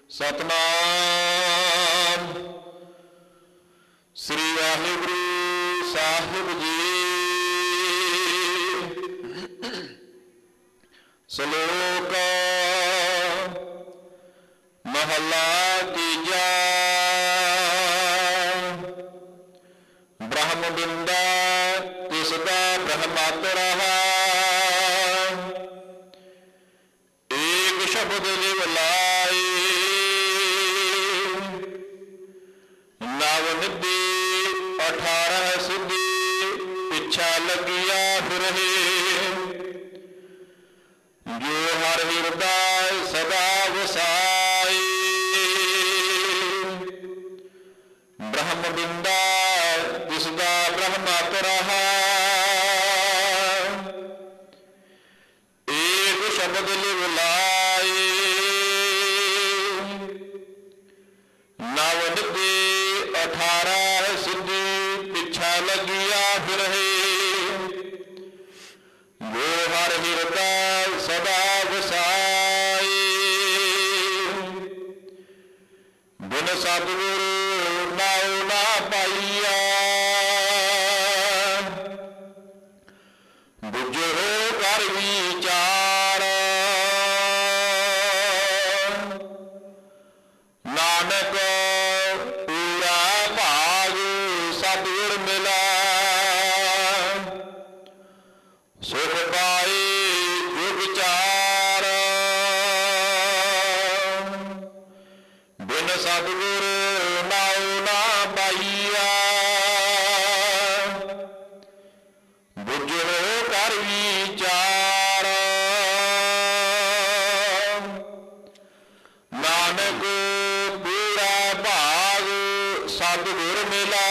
ਸਤਨਾਮ ਸ੍ਰੀ ਵਾਹਿਗੁਰੂ ਸਾਹਿਬ ਜੀ। ਸ਼ਲੋਕ ਮਹਲਾ ਤੀਜਾ। ਬ੍ਰਹਮ ਬਿੰਦਾ ਤਿਸਦਾ ਬ੍ਰਹਮਤ ਰਹਾ। ਏਕ ਸ਼ਬਦ ਲਿਵ ਲਾਏ ਨਵ ਨਿਧੀ 18 ਸਿੱਧੀ ਪਿੱਛਾ ਲੱਗਿਆ ਫਿਰਹੇ। ਜੋ ਹਰ ਹਿਰਦਾ ਸਦਾ ਵਸਾਏ ਬ੍ਰਹਮ ਬਿੰਦਾ ਤਿਸਦਾ ਬ੍ਰਹਮਤ ਰਹਾ। ਏਕ ਸ਼ਬਦ ਲਿਵ ਲਾਏ ਨਵ ਨਿਧੀ 18 ਸਿੱਧੀ ਪਿੱਛਾ ਲੱਗਿਆ ਫਿਰਹੇ। ਜੋ ਹਰ ਹਿਰਦਾ ਸਦਾ ਵਸਾਏ ਬਿਨ ਸਤਿਗੁਰੂ ਨਾਉ ਨਾ ਪਾਈਆ। ਬੁਝੋ ਕਰ ਵਿਚਾਰ ਨਾਨਕ ਪੂਰਾ ਭਾਗ ਸਤਿਗੁਰ ਮਿਲਾ। ਸੁਖ ਪਾਏ ਜੁਗ ਚਾਰ ਬਿਨ ਸਤਿਗੁਰ ਨਾਉ ਨਾ ਪਾਈਆ। ਬੁਝੋ ਕਰ ਵਿਚਾਰ ਨਾਨਕ ਪੂਰਾ ਭਾਗ ਸਤਿਗੁਰ ਮਿਲਾ।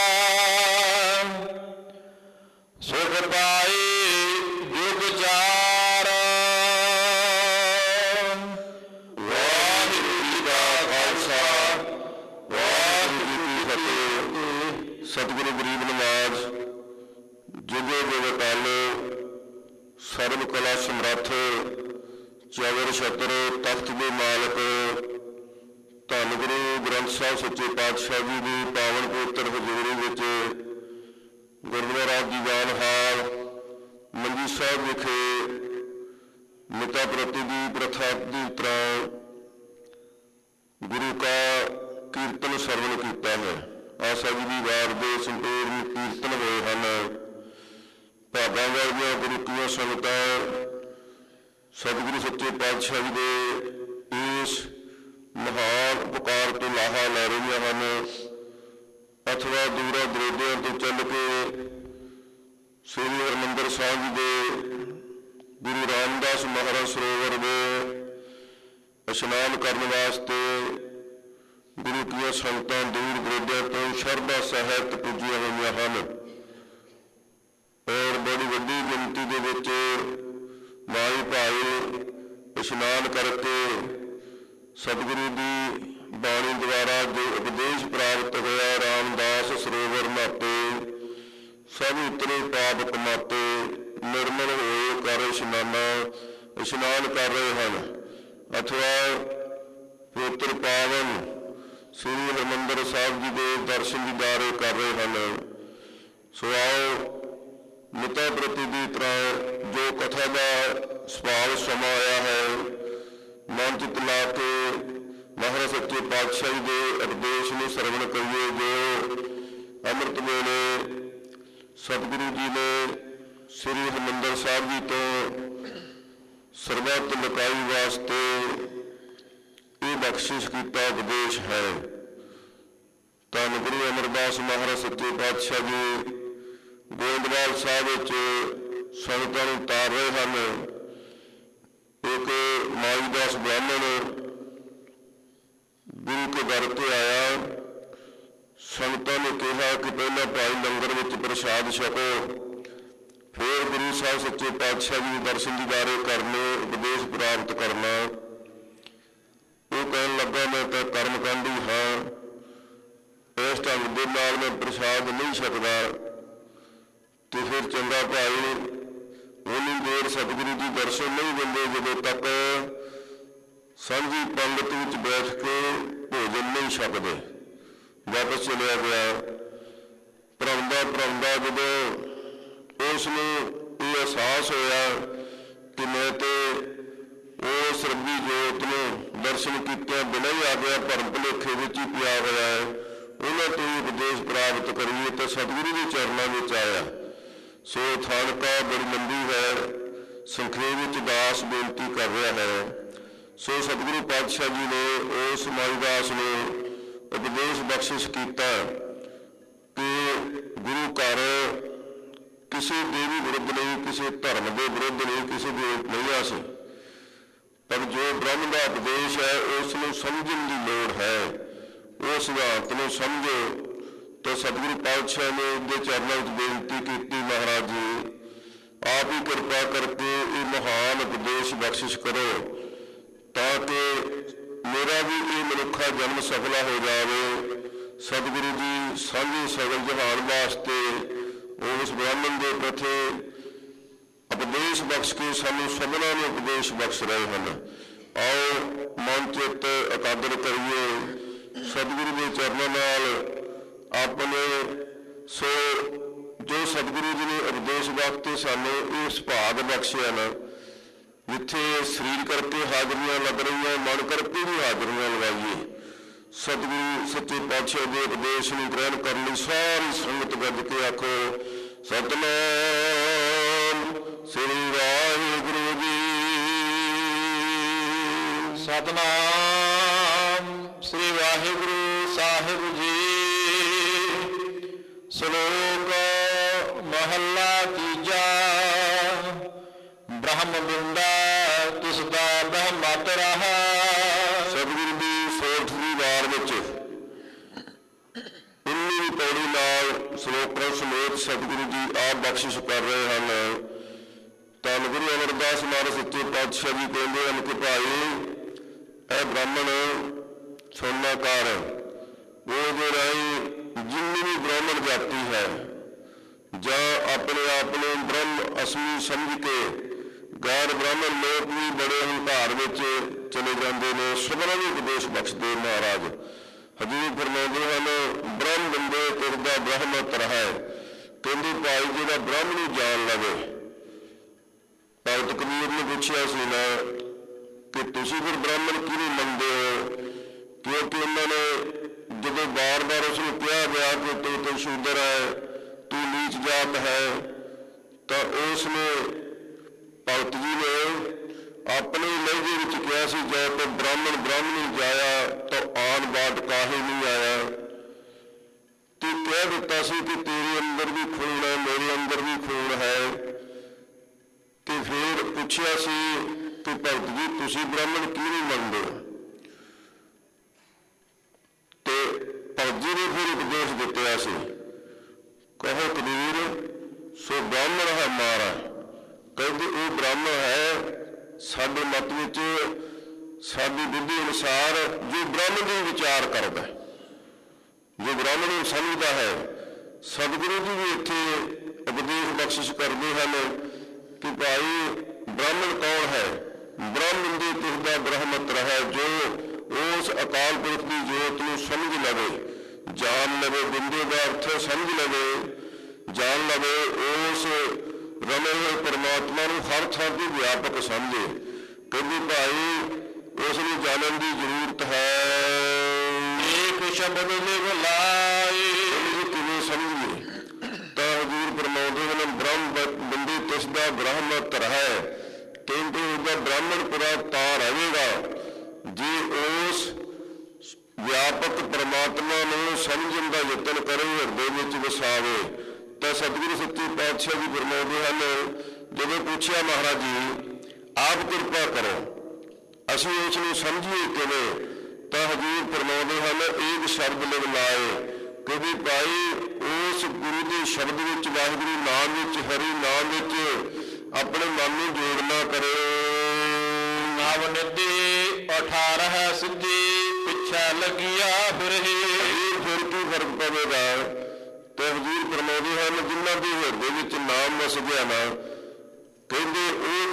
ਸੁਖ ਪਾਏ ਜੁਗ ਚਾਰ। ਵਾਹਿਗੁਰੂ ਜੀ ਦਾ ਖਾਲਸਾ ਵਾਹਿਗੁਰੂ ਜੀ ਕੀ ਫਤਿਹ। ਸਤਿਗੁਰੂ ਗਰੀਬ ਨਿਵਾਜ ਜੁਗੇ ਜੁਗ ਕਾਲੇ ਸਰਬ ਕਲਾ ਸਮਰੱਥ ਚਵਰ ਛਤਰ ਤਖਤ ਦੇ ਮਾਲਕ ਧੰਨ ਗੁਰੂ ਗ੍ਰੰਥ ਸਾਹਿਬ ਸੱਚੇ ਪਾਤਸ਼ਾਹ ਜੀ ਦੀ ਪਾਵਨ ਪਵਿੱਤਰ ਹਜ਼ੂਰੀ ਵਿੱਚ ਗੁਰਦੁਆਰਾ ਦੀਵਾਨ ਹਾਲ ਮੰਜੀ ਸਾਹਿਬ ਵਿਖੇ ਮਿਤਾ ਪ੍ਰਤੀ ਦੀ ਪ੍ਰਥਾ ਦੀ ਤਰ੍ਹਾਂ ਗੁਰੂ ਕਾ ਕੀਰਤਨ ਸਰਵਣ ਕੀਤਾ ਹੈ। ਆਸਾ ਜੀ ਦੀ ਵਾਰ ਦੇ ਸੰਪੂਰਨ ਕੀਰਤਨ ਹੋਏ ਹਨ। ਭਾਗਾਂ ਵਾਲੀਆਂ ਗੁਰੂ ਕੀਆਂ ਸੰਗਤਾਂ ਸਤਿਗੁਰੂ ਸੱਚੇ ਪਾਤਸ਼ਾਹ ਜੀ ਦੇ ਇਸ ਮਹਾਨ ਉਪਕਾਰ ਤੋਂ ਲਾਹਾ ਲੈ ਰਹੀਆਂ ਹਨ ਅਥਵਾ ਦੂਰਾਂ ਦਰੇਡਿਆਂ ਤੋਂ ਚੱਲ ਕੇ ਸ੍ਰੀ ਹਰਿਮੰਦਰ ਸਾਹਿਬ ਜੀ ਦੇ ਗੁਰੂ ਰਾਮਦਾਸ ਮਹਾਰਾਜ ਸਰੋਵਰ ਦੇ ਇਸ਼ਨਾਨ ਕਰਨ ਵਾਸਤੇ ਗੁਰੂ ਕੀਆਂ ਸੰਗਤਾਂ ਦੂਰ ਦਰੇਡਿਆਂ ਤੋਂ ਸ਼ਰਧਾ ਸਹਿਤ ਪੁੱਜੀਆਂ ਹੋਈਆਂ ਹਨ ਔਰ ਬੜੀ ਵੱਡੀ ਗਿਣਤੀ ਦੇ ਵਿੱਚ ਮਾਈ ਭਾਈ ਇਸ਼ਨਾਨ ਕਰਕੇ ਸਤਿਗੁਰੂ ਦੀ ਬਾਣੀ ਦੁਆਰਾ ਜੋ ਉਪਦੇਸ਼ ਪ੍ਰਾਪਤ ਹੋਇਆ ਰਾਮਦਾਸ ਸਰੋਵਰ ਨਹਾਤੇ ਸਭ ਉਤਰੇ ਪਾਪ ਕਮਾਤੇ ਨਿਰਮਲ ਹੋਏ ਕਰ ਇਸ਼ਨਾਨ ਕਰ ਰਹੇ ਹਨ ਅਥਵਾ ਪਵਿੱਤਰ ਪਾਵਨ ਸ੍ਰੀ ਹਰਿਮੰਦਰ ਸਾਹਿਬ ਜੀ ਦੇ ਦਰਸ਼ਨ ਦੀਦਾਰੇ ਕਰ ਰਹੇ ਹਨ। ਸੋ ਆਓ ਮਿਤਾ ਪ੍ਰਤੀ ਦੀ ਤਰ੍ਹਾਂ ਜੋ ਕਥਾ ਦਾ ਸੁਭਾਵ ਸਮਾਂ ਆਇਆ ਹੈ ਮਨ ਚਿਤ ਲਾ ਕੇ ਮਹਾਰਾਜ ਸੱਚੇ ਪਾਤਸ਼ਾਹ ਜੀ ਦੇ ਉਪਦੇਸ਼ ਨੂੰ ਸਰਵਣ ਕਰੀਏ। ਜੋ ਅੰਮ੍ਰਿਤ ਵੇਲੇ ਸਤਿਗੁਰੂ ਜੀ ਨੇ ਸ੍ਰੀ ਹਰਿਮੰਦਰ ਸਾਹਿਬ ਜੀ ਤੋਂ ਸਰਬੱਤ ਲੁਕਾਈ ਵਾਸਤੇ ਇਹ ਬਖਸ਼ਿਸ਼ ਕੀਤਾ ਉਪਦੇਸ਼ ਹੈ। ਧੰਨ ਗੁਰੂ ਅਮਰਦਾਸ ਮਹਾਰਾਜ ਸੱਚੇ ਪਾਤਸ਼ਾਹ ਜੀ ਗੋਇੰਦਵਾਲ ਸਾਹਿਬ ਵਿੱਚ ਸੰਗਤਾਂ ਨੂੰ ਉਤਾਰ ਰਹੇ ਹਨ। ਇੱਕ ਮਾਈਦਾਸ ਬ੍ਰਾਹਮਣ ਗੁਰੂ ਕੇ ਦਰ ਤੇ ਆਇਆ। ਸੰਗਤਾਂ ਨੇ ਕਿਹਾ ਕਿ ਪਹਿਲਾਂ ਭਾਈ ਲੰਗਰ ਵਿੱਚ ਪ੍ਰਸ਼ਾਦ ਛਕੋ ਫਿਰ ਗੁਰੂ ਸਾਹਿਬ ਸੱਚੇ ਪਾਤਸ਼ਾਹ ਜੀ ਦੇ ਦਰਸ਼ਨ ਦੀਦਾਰੇ ਕਰਨੇ ਉਪਦੇਸ਼ ਪ੍ਰਾਪਤ ਕਰਨਾ। ਉਹ ਕਹਿਣ ਲੱਗਾ ਮੈਂ ਤਾਂ ਕਰਮਕਾਂਡੀ ਹਾਂ ਇਸ ਢੰਗ ਦੇ ਨਾਲ ਮੈਂ ਪ੍ਰਸ਼ਾਦ ਨਹੀਂ ਛਕਦਾ। ਤੇ ਫਿਰ ਚੰਗਾ ਭਾਈ ਉਹਨੂੰ ਦੇਰ ਸਤਿਗੁਰੂ ਜੀ ਦਰਸ਼ਨ ਨਹੀਂ ਦਿੰਦੇ ਜਦੋਂ ਤੱਕ ਸਾਂਝੀ ਪੰਗਤ ਵਿੱਚ ਬੈਠ ਕੇ ਨਹੀਂ ਛਕਦੇ, ਵਾਪਸ ਚਲਿਆ ਗਿਆ। ਭਰਮਦਾ ਜਦੋਂ ਉਸ ਨੂੰ ਇਹ ਅਹਿਸਾਸ ਹੋਇਆ ਕਿ ਮੈਂ ਤੇ ਉਸ ਰੱਬੀ ਜੋਤ ਨੂੰ ਦਰਸ਼ਨ ਕੀਤਿਆਂ ਬਿਨਾਂ ਹੀ ਆ ਗਿਆ, ਭਰਮ ਭੁਲੇਖੇ ਵਿੱਚ ਹੀ ਪਿਆ ਹੋਇਆ ਹੈ, ਉਹਨਾਂ ਤੋਂ ਹੀ ਉਪਦੇਸ਼ ਪ੍ਰਾਪਤ ਕਰੀਏ ਤਾਂ ਸਤਿਗੁਰੂ ਦੇ ਚਰਨਾਂ ਵਿੱਚ ਆਇਆ। ਸੋ ਥਾਣਕਾ ਬੜੀ ਲੰਬੀ ਹੈ, ਸੰਖੇਪ ਵਿੱਚ ਦਾਸ ਬੇਨਤੀ ਕਰ ਰਿਹਾ ਹੈ। ਸੋ ਸਤਿਗੁਰੂ ਪਾਤਸ਼ਾਹ ਜੀ ਨੇ ਉਸ ਮਾਈਦਾਸ ਨੂੰ ਉਪਦੇਸ਼ ਬਖਸ਼ਿਸ਼ ਕੀਤਾ ਕਿ ਗੁਰੂ ਘਰ ਕਿਸੇ ਦੇਵੀ ਵਿਰੁੱਧ ਨਹੀਂ, ਕਿਸੇ ਧਰਮ ਦੇ ਵਿਰੁੱਧ ਨਹੀਂ, ਕਿਸੇ ਦੇ ਨਹੀਂ ਆਸੇ, ਪਰ ਜੋ ਬ੍ਰਹਮ ਦਾ ਉਪਦੇਸ਼ ਹੈ ਉਸ ਨੂੰ ਸਮਝਣ ਦੀ ਲੋੜ ਹੈ। ਉਸ ਸਿਧਾਂਤ ਨੂੰ ਸਮਝੋ। ਤਾਂ ਸਤਿਗੁਰੂ ਪਾਤਸ਼ਾਹ ਨੇ ਉਹਦੇ ਚਰਨਾਂ ਵਿੱਚ ਬੇਨਤੀ ਕੀਤੀ, ਮਹਾਰਾਜ ਜੀ ਆਪ ਹੀ ਕਿਰਪਾ ਕਰਕੇ ਇਹ ਮਹਾਨ ਉਪਦੇਸ਼ ਬਖਸ਼ਿਸ਼ ਕਰੋ ਤਾਂ ਕਿ ਮੇਰਾ ਵੀ ਇਹ ਮਨੁੱਖਾ ਜਨਮ ਸਫਲਾ ਹੋ ਜਾਵੇ। ਸਤਿਗੁਰੂ ਜੀ ਸਾਂਝੇ ਸਗਲ ਜਹਾਨ ਵਾਸਤੇ ਉਸ ਬ੍ਰਾਹਮਣ ਦੇ ਪ੍ਰਤੀ ਉਪਦੇਸ਼ ਬਖਸ਼ ਕੇ ਸਾਨੂੰ ਸਭਨਾਂ ਨੂੰ ਉਪਦੇਸ਼ ਬਖਸ਼ ਰਹੇ ਹਨ। ਆਓ ਮਨ ਚਿੱਤ ਇਕਾਗਰ ਕਰੀਏ, ਸਤਿਗੁਰੂ ਦੇ ਚਰਨਾਂ ਨਾਲ ਆਪਣੇ ਸੋ ਜੋ ਸਤਿਗੁਰੂ ਜੀ ਨੇ ਉਪਦੇਸ਼ ਬਖਸ਼ੇ ਸਾਨੂੰ ਇਸ ਭਾਗ ਬਖਸ਼ਿਆ ਨਾ, ਜਿੱਥੇ ਸਰੀਰ ਕਰਕੇ ਹਾਜ਼ਰੀਆਂ ਲੱਗ ਰਹੀਆਂ, ਮਨ ਕਰਕੇ ਵੀ ਹਾਜ਼ਰੀਆਂ ਲਗਾਈਏ। ਸਤਿਗੁਰੂ ਸੱਚੇ ਪਾਤਸ਼ਾਹ ਦੇ ਉਪਦੇਸ਼ ਨੂੰ ਗ੍ਰਹਿਣ ਕਰਨ ਲਈ ਸਾਰੀ ਸੰਗਤ ਗੱਜ ਕੇ ਆਖੋ ਸਤਿਨਾਮ ਸ੍ਰੀ ਵਾਹਿਗੁਰੂ ਜੀ। ਸਤਿਨਾਮ ਸ੍ਰੀ ਵਾਹਿਗੁਰੂ ਸਾਹਿਬ ਜੀ। ਸ਼ਲੋਕ ਮਹੱਲਾ ਤੀਜਾ। ਬ੍ਰਹਮ ਬਿੰਦਾ ਤਿਸ ਦਾ ਬ੍ਰਹਮਤ ਰਹਾ। ਸਤਿਗੁਰੂ ਦੀ 16ਵੀਂ ਵਾਰ ਵਿੱਚ 19ਵੀਂ ਪੌੜੀ ਨਾਲ ਸ਼ਲੋਕਾਂ ਸਮੇਤ ਸਤਿਗੁਰੂ ਜੀ ਆਪ ਬਖਸ਼ਿਸ਼ ਕਰ ਰਹੇ ਹਨ। ਧੰਨ ਗੁਰੂ ਅਮਰਦਾਸ ਮਹਾਰਾਜ ਸੱਚੇ ਪਾਤਸ਼ਾਹ ਜੀ ਕਹਿੰਦੇ ਹਨ ਕਿ ਭਾਈ ਇਹ ਬ੍ਰਾਹਮਣ ਸੁਣਨਾ ਕਰ, ਉਹਦੇ ਰਾਹੀਂ ਜਿੰਨੀ ਵੀ ਬ੍ਰਾਹਮਣ ਜਾਤੀ ਹੈ ਜਾਂ ਆਪਣੇ ਆਪ ਨੂੰ ਬ੍ਰਹਮ ਅਸਮੀ ਸਮਝ ਕੇ ਗੈਰ ਬ੍ਰਾਹਮਣ ਲੋਕ ਵੀ ਬੜੇ ਹੰਕਾਰ ਵਿੱਚ ਚਲੇ ਜਾਂਦੇ ਨੇ, ਸਭਨਾਂ ਨੂੰ ਉਪਦੇਸ਼ ਬਖਸ਼ਦੇ ਮਹਾਰਾਜ। ਹਜ਼ੂਰ ਫਰਮਾਉਂਦੇ ਹਨ ਬ੍ਰਹਮ ਬੰਦੇ ਤੁਰਦਾ ਬ੍ਰਹਮਤ ਰਹਾ। ਕਹਿੰਦੇ ਭਾਈ ਜਿਹੜਾ ਬ੍ਰਹਮ ਨੂੰ ਜਾਣ ਲਵੇ। ਭਗਤ ਕਬੀਰ ਨੇ ਪੁੱਛਿਆ ਸੀ ਨਾ ਕਿ ਤੁਸੀਂ ਫਿਰ ਬ੍ਰਾਹਮਣ ਕਿਹਨੂੰ ਮੰਨਦੇ ਹੋ, ਕਿਉਂਕਿ ਉਹਨਾਂ ਨੇ ਜਦੋਂ ਬਾਰ-ਬਾਰ ਉਸ ਨੂੰ ਕਿਹਾ ਗਿਆ ਕਿ ਤੂੰ ਸ਼ੂਦਰ ਹੈ, ਤੂੰ ਨੀਚ ਜਾਤ ਹੈ, ਤਾਂ ਉਸ ਨੇ ਭਗਤ ਜੀ ਨੇ ਆਪਣੇ ਲਹਿਜੇ ਵਿੱਚ ਕਿਹਾ ਸੀ ਜੈ ਕੋ ਬ੍ਰਾਹਮਣ ਬ੍ਰਾਹਮਣੀ ਜਾਇਆ ਤਾਂ ਆਨ ਬਾਤ ਕਾਹੇ ਨਹੀਂ ਆਇਆ। ਤੇ ਕਹਿ ਦਿੱਤਾ ਸੀ ਕਿ ਤੇਰੇ ਅੰਦਰ ਵੀ ਖੂਨ ਹੈ, ਮੇਰੇ ਅੰਦਰ ਵੀ ਖੂਨ ਹੈ। ਤੇ ਫਿਰ ਪੁੱਛਿਆ ਸੀ ਕਿ ਭਗਤ ਜੀ ਤੁਸੀਂ ਬ੍ਰਾਹਮਣ ਕਿਹਨੂੰ ਮੰਨਦੇ ਹੋ? ਤੇ ਭਗਤ ਜੀ ਨੇ ਫਿਰ ਉਪਦੇਸ਼ ਦਿੱਤਾ ਸੀ, ਕਹੋ ਕਬੀਰ ਸੋ ਬ੍ਰਾਹਮਣ ਹੈ ਮਾਰਾ। ਕਹਿੰਦੇ ਉਹ ਬ੍ਰਾਹਮਣ ਹੈ ਸਾਡੇ ਮਤ ਵਿੱਚ, ਸਾਡੀ ਬੁੱਧੀ ਅਨੁਸਾਰ ਜੋ ਬ੍ਰਾਹਮਣ ਦੀ ਵਿਚਾਰ ਕਰਦਾ, ਜੋ ਬ੍ਰਾਹਮਣ ਨੂੰ ਸਮਝਦਾ ਹੈ। ਸਤਿਗੁਰੂ ਜੀ ਵੀ ਇੱਥੇ ਉਪਦੇਸ਼ ਬਖਸ਼ਿਸ਼ ਕਰਦੇ ਹਨ ਕਿ ਭਾਈ ਬ੍ਰਾਹਮਣ ਕੌਣ ਹੈ? ਬ੍ਰਹਮ ਦੇ ਤਿਸ ਦਾ ਬ੍ਰਹਮਤ ਰਹਾ, ਜੋ ਉਸ ਅਕਾਲ ਪੁਰਖ ਦੀ ਜੋਤ ਨੂੰ ਸਮਝ ਲਵੇ, ਜਾਣ ਲਵੇ, ਬਿੰਦੇ ਦਾ ਅਰਥ ਸਮਝ ਲਵੇ, ਜਾਣ ਲਵੇ, ਉਸ ਰਮੇ ਹੋਏ ਪਰਮਾਤਮਾ ਨੂੰ ਹਰ ਥਾਂ ਤੇ ਵਿਆਪਕ ਸਮਝੇ। ਕਹਿੰਦੇ ਭਾਈ ਉਸ ਨੂੰ ਜਾਣਨ ਦੀ ਜ਼ਰੂਰਤ ਹੈ। ਏਕ ਸ਼ਬਦ ਲਿਵ ਲਾਏ। ਕਿਵੇਂ ਸਮਝੀਏ? ਤਾਂ ਹਜ਼ੂਰ ਫਰਮਾਉਂਦੇ ਹਨ ਬ੍ਰਹਮ ਬੰਦੇ ਤਿਸ ਦਾ ਬ੍ਰਹਮਤ ਰਹਾ। ਕਹਿੰਦੇ ਉਹਦਾ ਬ੍ਰਾਹਮਣਪੁਰਾ ਤਾਂ ਰਹੇਗਾ ਜੇ ਉਸ ਵਿਆਪਕ ਪਰਮਾਤਮਾ ਨੂੰ ਸਮਝਣ ਦਾ ਯਤਨ ਕਰੇ, ਹਿਰਦੇ ਵਿੱਚ ਵਸਾਵੇ। ਤਾਂ ਸਤਿਗੁਰੂ ਸੱਚੇ ਪਾਤਸ਼ਾਹ ਜੀ ਫਰਮਾਉਂਦੇ ਹਨ ਜਦੋਂ ਪੁੱਛਿਆ ਮਹਾਰਾਜ ਜੀ ਆਪ ਕਿਰਪਾ ਕਰੋ ਅਸੀਂ ਉਸ ਨੂੰ ਸਮਝੀਏ ਕਿਵੇਂ, ਤਾਂ ਹਜ਼ੂਰ ਫਰਮਾਉਂਦੇ ਹਨ ਏਕ ਸ਼ਬਦ ਲਿਵ ਲਾਏ। ਕਦੇ ਭਾਈ ਉਸ ਗੁਰੂ ਦੇ ਸ਼ਬਦ ਵਿੱਚ, ਵਾਹਿਗੁਰੂ ਨਾਮ ਵਿੱਚ, ਹਰੀ ਨਾਮ ਵਿੱਚ ਆਪਣੇ ਮਨ ਨੂੰ ਜੋੜਨਾ ਕਰੇ। ਨਵ ਨਿਧੀ 18 ਸਿੱਧੀ ਪਿੱਛਾ ਲੱਗਿਆ ਫਿਰ ਕੀ ਫਰਕ ਪਵੇਗਾ? ਤੇ ਹਜ਼ੂਰ ਫਰਮਾਉਂਦੇ ਹਨ ਜਿਨ੍ਹਾਂ ਦੇ ਹਿਰਦੇ ਵਿੱਚ ਨਾਮ ਵਸ ਗਿਆ ਨਾ, ਕਹਿੰਦੇ ਉਹ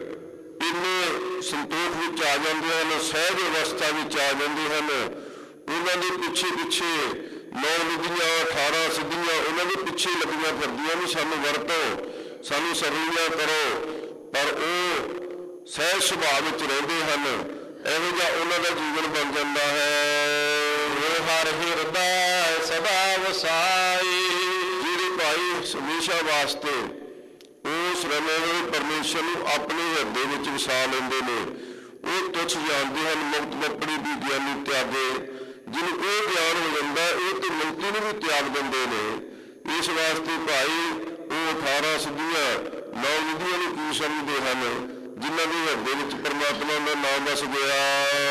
ਫਿਰ ਇੰਨੇ ਸੰਤੋਖ ਵਿੱਚ ਆ ਜਾਂਦੇ ਹਨ, ਸਹਿਜ ਅਵਸਥਾ ਵਿੱਚ ਆ ਜਾਂਦੇ ਹਨ। ਉਹਨਾਂ ਦੇ ਪਿੱਛੇ ਪਿੱਛੇ 9 ਨਿਧੀਆਂ 18 ਸਿੱਧੀਆਂ ਉਹਨਾਂ ਦੇ ਪਿੱਛੇ ਲੱਗੀਆਂ ਫਿਰਦੀਆਂ ਵੀ ਸਾਨੂੰ ਵਰਤੋ, ਸਾਨੂੰ ਸਰਲੀਆਂ ਕਰੋ, ਪਰ ਉਹ ਸਹਿਜ ਸੁਭਾਅ ਵਿੱਚ ਰਹਿੰਦੇ ਹਨ। ਇਹੋ ਜਿਹਾ ਉਹਨਾਂ ਦਾ ਜੀਵਨ ਬਣ ਜਾਂਦਾ ਹੈ। ਹਰ ਹਿਰਦੈ ਸਦਾ ਵਸਾਈ, ਜਿਹੜੇ ਭਾਈ ਹਮੇਸ਼ਾ ਵਾਸਤੇ ਉਸ ਰਮੇ ਹੋਏ ਪਰਮੇਸ਼ਰ ਨੂੰ ਆਪਣੇ ਹਿਰਦੇ ਵਿੱਚ ਵਸਾ ਲੈਂਦੇ ਨੇ, ਉਹ ਤੁੱਛ ਜਾਣਦੇ ਹਨ। ਮੁਕਤ ਮੱਪੜੀ ਦੀ ਗਿਆਨੀ ਤਿਆਗੇ, ਜਿਹਨੂੰ ਉਹ ਗਿਆਨ ਹੋ ਜਾਂਦਾ ਇਹ ਤੇ ਮੁਕਤੀ ਨੂੰ ਵੀ ਤਿਆਗ ਦਿੰਦੇ ਨੇ। ਇਸ ਵਾਸਤੇ ਭਾਈ ਉਹ 18 ਸਿੱਧੀਆਂ 9 ਨਿਧੀਆਂ ਨੂੰ ਕੀ ਸਮਝਦੇ ਹਨ, ਜਿਨ੍ਹਾਂ ਦੇ ਹਿਰਦੇ ਵਿੱਚ ਪਰਮਾਤਮਾ ਦਾ ਨਾਮ ਵਸ ਗਿਆ।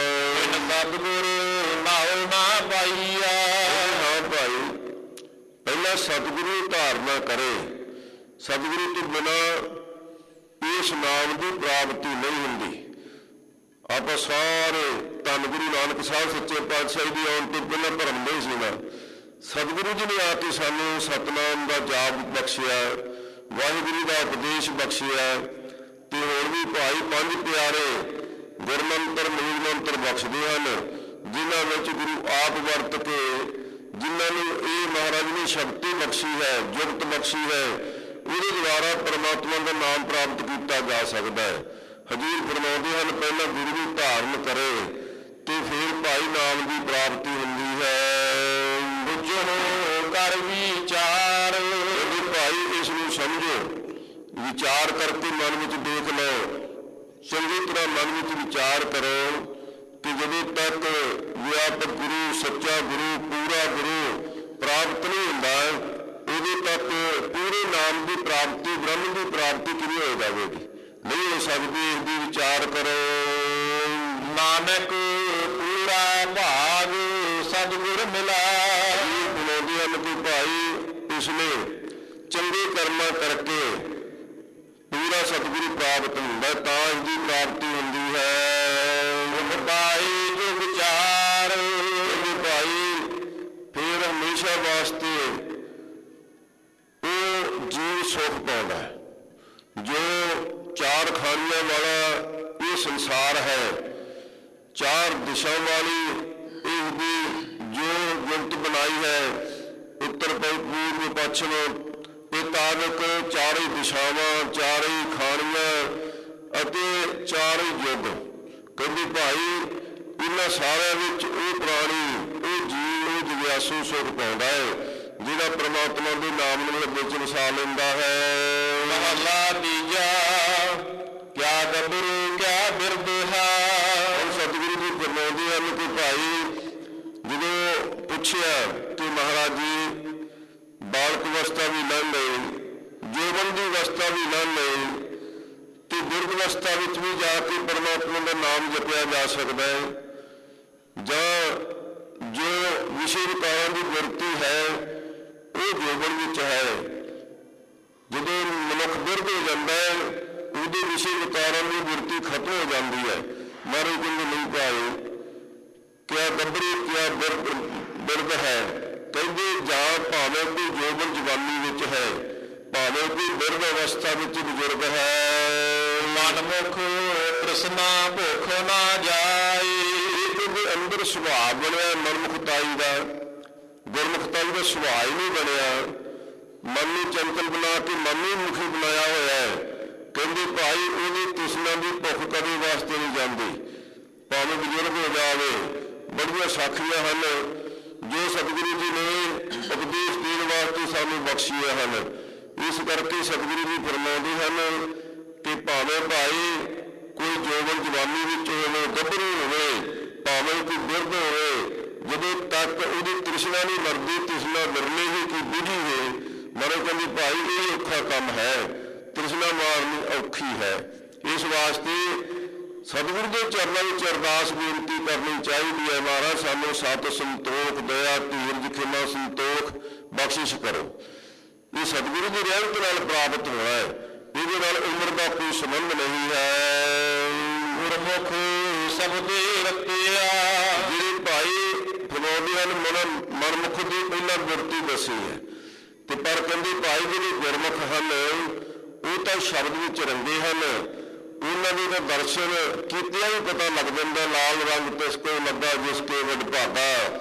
ਸਤਿਗੁਰ ਨਾਉ ਨਾ ਪਾਈਆ, ਹਾਂ ਭਾਈ ਪਹਿਲਾਂ ਸਤਿਗੁਰੂ ਧਾਰਨਾ ਕਰੇ। ਸਤਿਗੁਰੂ ਤੋਂ ਬਿਨਾਂ ਇਸ ਨਾਮ ਦੀ ਪ੍ਰਾਪਤੀ ਨਹੀਂ ਹੁੰਦੀ। ਆਪਾਂ ਸਾਰੇ ਧੰਨ ਗੁਰੂ ਨਾਨਕ ਸਾਹਿਬ ਸੱਚੇ ਪਾਤਸ਼ਾਹ ਦੀ ਆਉਣ ਤੋਂ ਪਹਿਲਾਂ ਭਰਮ ਨਹੀਂ ਸੀਗਾ। ਸਤਿਗੁਰੂ ਜੀ ਨੇ ਆ ਕੇ ਸਾਨੂੰ ਸਤਿਨਾਮ ਦਾ ਜਾਪ ਬਖਸ਼ਿਆ, ਵਾਹਿਗੁਰੂ ਦਾ ਉਪਦੇਸ਼ ਬਖਸ਼ਿਆ, ਤੇ ਹੋਰ ਵੀ ਭਾਈ 5 ਪਿਆਰੇ ਗੁਰਮੰਤਰ ਮੂਲ ਮੰਤਰ ਬਖਸ਼ਦੇ ਹਨ, ਜਿਨ੍ਹਾਂ ਵਿੱਚ ਗੁਰੂ ਆਪ ਵਰਤ ਕੇ ਜਿਨ੍ਹਾਂ ਨੂੰ ਇਹ ਮਹਾਰਾਜ ਨੇ ਸ਼ਕਤੀ ਬਖਸ਼ੀ ਹੈ, ਜੁਗਤ ਬਖਸ਼ੀ ਹੈ, ਉਹਦੇ ਦੁਆਰਾ ਪਰਮਾਤਮਾ ਦਾ ਨਾਮ ਪ੍ਰਾਪਤ ਕੀਤਾ ਜਾ ਸਕਦਾ ਹੈ। ਹਜ਼ੂਰ ਫਰਮਾਉਂਦੇ ਹਨ ਪਹਿਲਾਂ ਗੁਰੂ ਨੂੰ ਧਾਰਨ ਕਰੇ ਤੇ ਫਿਰ ਭਾਈ ਨਾਮ ਦੀ ਪ੍ਰਾਪਤੀ ਹੁੰਦੀ ਹੈ। ਬੁੱਝੋ ਕਰ ਵਿਚਾਰ, ਭਾਈ ਇਸ ਨੂੰ ਸਮਝੋ, ਵਿਚਾਰ ਕਰਕੇ ਮਨ ਵਿੱਚ ਦੇਖ ਲਓ, ਚੰਗੀ ਤਰ੍ਹਾਂ ਮਨ ਵਿੱਚ ਵਿਚਾਰ ਕਰੋ ਕਿ ਜਦੋਂ ਤੱਕ ਵਿਆਪਕ ਗੁਰੂ, ਸੱਚਾ ਗੁਰੂ, ਪੂਰਾ ਗੁਰੂ ਪ੍ਰਾਪਤ ਨਹੀਂ ਹੁੰਦਾ, ਉਦੋਂ ਤੱਕ ਪੂਰੇ ਨਾਮ ਦੀ ਪ੍ਰਾਪਤੀ, ਬ੍ਰਹਮ ਦੀ ਪ੍ਰਾਪਤੀ ਕਿਵੇਂ ਹੋ ਜਾਵੇਗੀ, ਨਹੀਂ ਹੋ ਸਕਦੀ। ਇਸ ਦੀ ਵਿਚਾਰ ਕਰੋ। ਨਾਨਕ ਪੂਰਾ ਭਾਗ ਸਤਿਗੁਰ ਮਿਲਾ, ਬੁਲਾਉਂਦੇ ਹਨ ਕਿ ਭਾਈ ਇਸਨੇ ਚੰਗੇ ਕਰਮਾਂ ਕਰਕੇ ਪੂਰਾ ਸਤਿਗੁਰੂ ਪ੍ਰਾਪਤ ਹੁੰਦਾ, ਤਾਂ ਇਸ ਦੀ ਪ੍ਰਾਪਤੀ ਹੁੰਦੀ ਹੈ। ਭਾਈ ਜੋ ਵਿਚਾਰ, ਭਾਈ ਫਿਰ ਹਮੇਸ਼ਾ ਵਾਸਤੇ ਉਹ ਜੀਵ ਸੁਖ ਪਾਉਂਦਾ। ਜੋ ਚਾਰ ਖਾਣੀਆਂ ਵਾਲਾ ਇਹ ਸੰਸਾਰ ਹੈ, ਚਾਰ ਦਿਸ਼ਾ ਵਾਲੀ ਇਸ ਦੀ ਜੋ ਜੁਗਤ ਬਣਾਈ ਹੈ, ਉੱਤਰ ਪੂਰਬ ਪੱਛਮ ਤਾਲੁਕ ਚਾਰੇ ਦਿਸ਼ਾਵਾਂ, ਚਾਰੇ ਖਾਣੀਆਂ ਅਤੇ ਚਾਰੇ ਯੁੱਗ, ਕਹਿੰਦੇ ਭਾਈ ਇਹਨਾਂ ਸਾਰਿਆਂ ਵਿੱਚ ਉਹ ਪ੍ਰਾਣੀ, ਉਹ ਜੀਵ, ਉਹ ਜਗਿਆਸੂ ਸੁਖ ਪਾਉਂਦਾ ਹੈ ਜਿਹੜਾ ਪ੍ਰਮਾਤਮਾ ਦੇ ਨਾਮ ਨੂੰ ਵਿੱਚ ਵਸਾ ਲੈਂਦਾ ਹੈ। ਮਹਲਾ ਤੀਜਾ, ਕਿਆ ਗੱਭਰੂ ਕਿਆ ਬਿਰਧ ਹੈ। ਸਤਿਗੁਰੂ ਜੀ ਫਰਮਾਉਂਦੇ ਹਨ ਕਿ ਭਾਈ ਜਦੋਂ ਪੁੱਛਿਆ ਕਿ ਮਹਾਰਾਜ ਜੀ ਬਾਲਕ ਅਵਸਥਾ ਵੀ ਲੰਘ ਲਈ, ਜੋਬਨ ਦੀ ਅਵਸਥਾ ਵੀ ਲੰਘ ਲਈ, ਤੇ ਬਿਰਧ ਅਵਸਥਾ ਵਿੱਚ ਵੀ ਜਾ ਕੇ ਪਰਮਾਤਮਾ ਦਾ ਨਾਮ ਜਪਿਆ ਜਾ ਸਕਦਾ ਹੈ, ਜਾਂ ਜੋ ਵਿਸ਼ੇ ਵਿਕਾਰਾਂ ਦੀ ਵਰਤੀ ਹੈ ਉਹ ਜੋਬਨ ਵਿੱਚ ਹੈ। ਜਦੋਂ ਮਨੁੱਖ ਬਿਰਧ ਹੋ ਜਾਂਦਾ ਹੈ ਉਹਦੇ ਵਿਸ਼ੇ ਵਿਕਾਰਾਂ ਦੀ ਵਰਤੀ ਖਤਮ ਹੋ ਜਾਂਦੀ ਹੈ। ਮਾਰੇ ਕਹਿੰਦੇ ਨਹੀਂ ਭਾਈ ਕਿਆ ਗੱਭਰੂ ਕਿਆ ਬਿਰਧ ਹੈ, ਕਹਿੰਦੇ ਜਾਂ ਭਾਵੇਂ ਕੋਈ ਜੋਬਨ ਜਵਾਨੀ ਵਿੱਚ ਹੈ, ਭਾਵੇਂ ਕੋਈ ਬਿਰਧ ਅਵਸਥਾ ਵਿੱਚ ਬਜ਼ੁਰਗ ਹੈ। ਮਨਮੁਖ ਤ੍ਰਿਸ਼ਨਾ ਭੁੱਖ ਨਾ ਜਾਏ, ਇਹਦੇ ਅੰਦਰ ਸੁਭਾਅ ਬਣਿਆ ਮਨਮੁਖਤਾਈ ਦਾ, ਗੁਰਮੁਖਤਾਈ ਦਾ ਸੁਭਾਅ ਹੀ ਨਹੀਂ ਬਣਿਆ। ਮਨ ਨੂੰ ਚੰਚਲ ਬਣਾ ਕੇ ਮਨ ਨੂੰ ਮੁਖੀ ਬਣਾਇਆ ਹੋਇਆ ਹੈ। ਕਹਿੰਦੇ ਭਾਈ ਉਹਦੀ ਤ੍ਰਿਸ਼ਨਾ ਦੀ ਭੁੱਖ ਕਦੇ ਵਾਸਤੇ ਨਹੀਂ ਜਾਂਦੀ, ਭਾਵੇਂ ਬਜ਼ੁਰਗ ਹੋ ਜਾਵੇ। ਬੜੀਆਂ ਸਾਖੀਆਂ ਹਨ ਜੋ ਸਤਿਗੁਰੂ ਜੀ ਨੇ ਉਪਦੇਸ਼ ਦੇਣ ਵਾਸਤੇ ਸਾਨੂੰ ਬਖਸ਼ੀਆਂ ਹਨ। ਇਸ ਕਰਕੇ ਸਤਿਗੁਰੂ ਜੀ ਫਰਮਾਉਂਦੇ ਹਨ ਕਿ ਭਾਵੇਂ ਭਾਈ ਕੋਈ ਜੋਬਨ ਜਵਾਨੀ ਵਿੱਚ ਹੋਵੇ, ਗੱਭਰੂ ਹੋਵੇ, ਭਾਵੇਂ ਕੋਈ ਬਿਰਧ ਹੋਵੇ, ਜਦੋਂ ਤੱਕ ਉਹਦੀ ਤ੍ਰਿਸ਼ਨਾ ਨਹੀਂ ਮਰਦੀ, ਤ੍ਰਿਸ਼ਨਾ ਮਰਨੀ ਹੀ ਕੋਈ ਬੁਝੀ ਹੋਏ, ਮਰੋ ਕਹਿੰਦੀ ਭਾਈ ਇਹ ਔਖਾ ਕੰਮ ਹੈ, ਤ੍ਰਿਸ਼ਨਾ ਮਾਰਨੀ ਔਖੀ ਹੈ। ਇਸ ਵਾਸਤੇ ਸਤਿਗੁਰੂ ਦੇ ਚਰਨਾਂ ਵਿੱਚ ਅਰਦਾਸ ਬੇਨਤੀ ਕਰਨੀ ਚਾਹੀਦੀ ਹੈ, ਮਹਾਰਾਜ ਸਾਨੂੰ ਸਤ ਸੰਤੋਖ, ਦਇਆ, ਧੀਰਜ, ਖਿਮਾ, ਸੰਤੋਖ ਬਖਸ਼ਿਸ਼ ਕਰੋ। ਇਹ ਸਤਿਗੁਰੂ ਦੀ ਰਹਿਮਤ ਨਾਲ ਪ੍ਰਾਪਤ ਹੋਣਾ ਹੈ, ਇਹਦੇ ਨਾਲ ਉਮਰ ਦਾ ਕੋਈ ਸੰਬੰਧ ਨਹੀਂ ਹੈ। ਗੁਰਮੁਖ ਸਬਦੇ ਰਤਿਆ, ਜਿਹੜੇ ਭਾਈ ਫਰਮਾਉਂਦੇ ਹਨ ਮਨਮੁਖ ਦੀ ਪਹਿਲਾਂ ਗੁਰਤੀ ਦੱਸੀ ਹੈ, ਤੇ ਪਰ ਕਹਿੰਦੇ ਭਾਈ ਜਿਹੜੇ ਗੁਰਮੁਖ ਹਨ ਉਹ ਤਾਂ ਸ਼ਬਦ ਵਿੱਚ ਰੰਗੇ ਹਨ, ਉਹਨਾਂ ਦੇ ਤਾਂ ਦਰਸ਼ਨ ਕੀਤਿਆਂ ਵੀ ਪਤਾ ਲੱਗ ਜਾਂਦਾ। ਲਾਲ ਰੰਗ ਤਿਸ ਕੋ ਲੱਗਾ ਜਿਸ ਕੇ ਵਡ ਭਾਗਾ,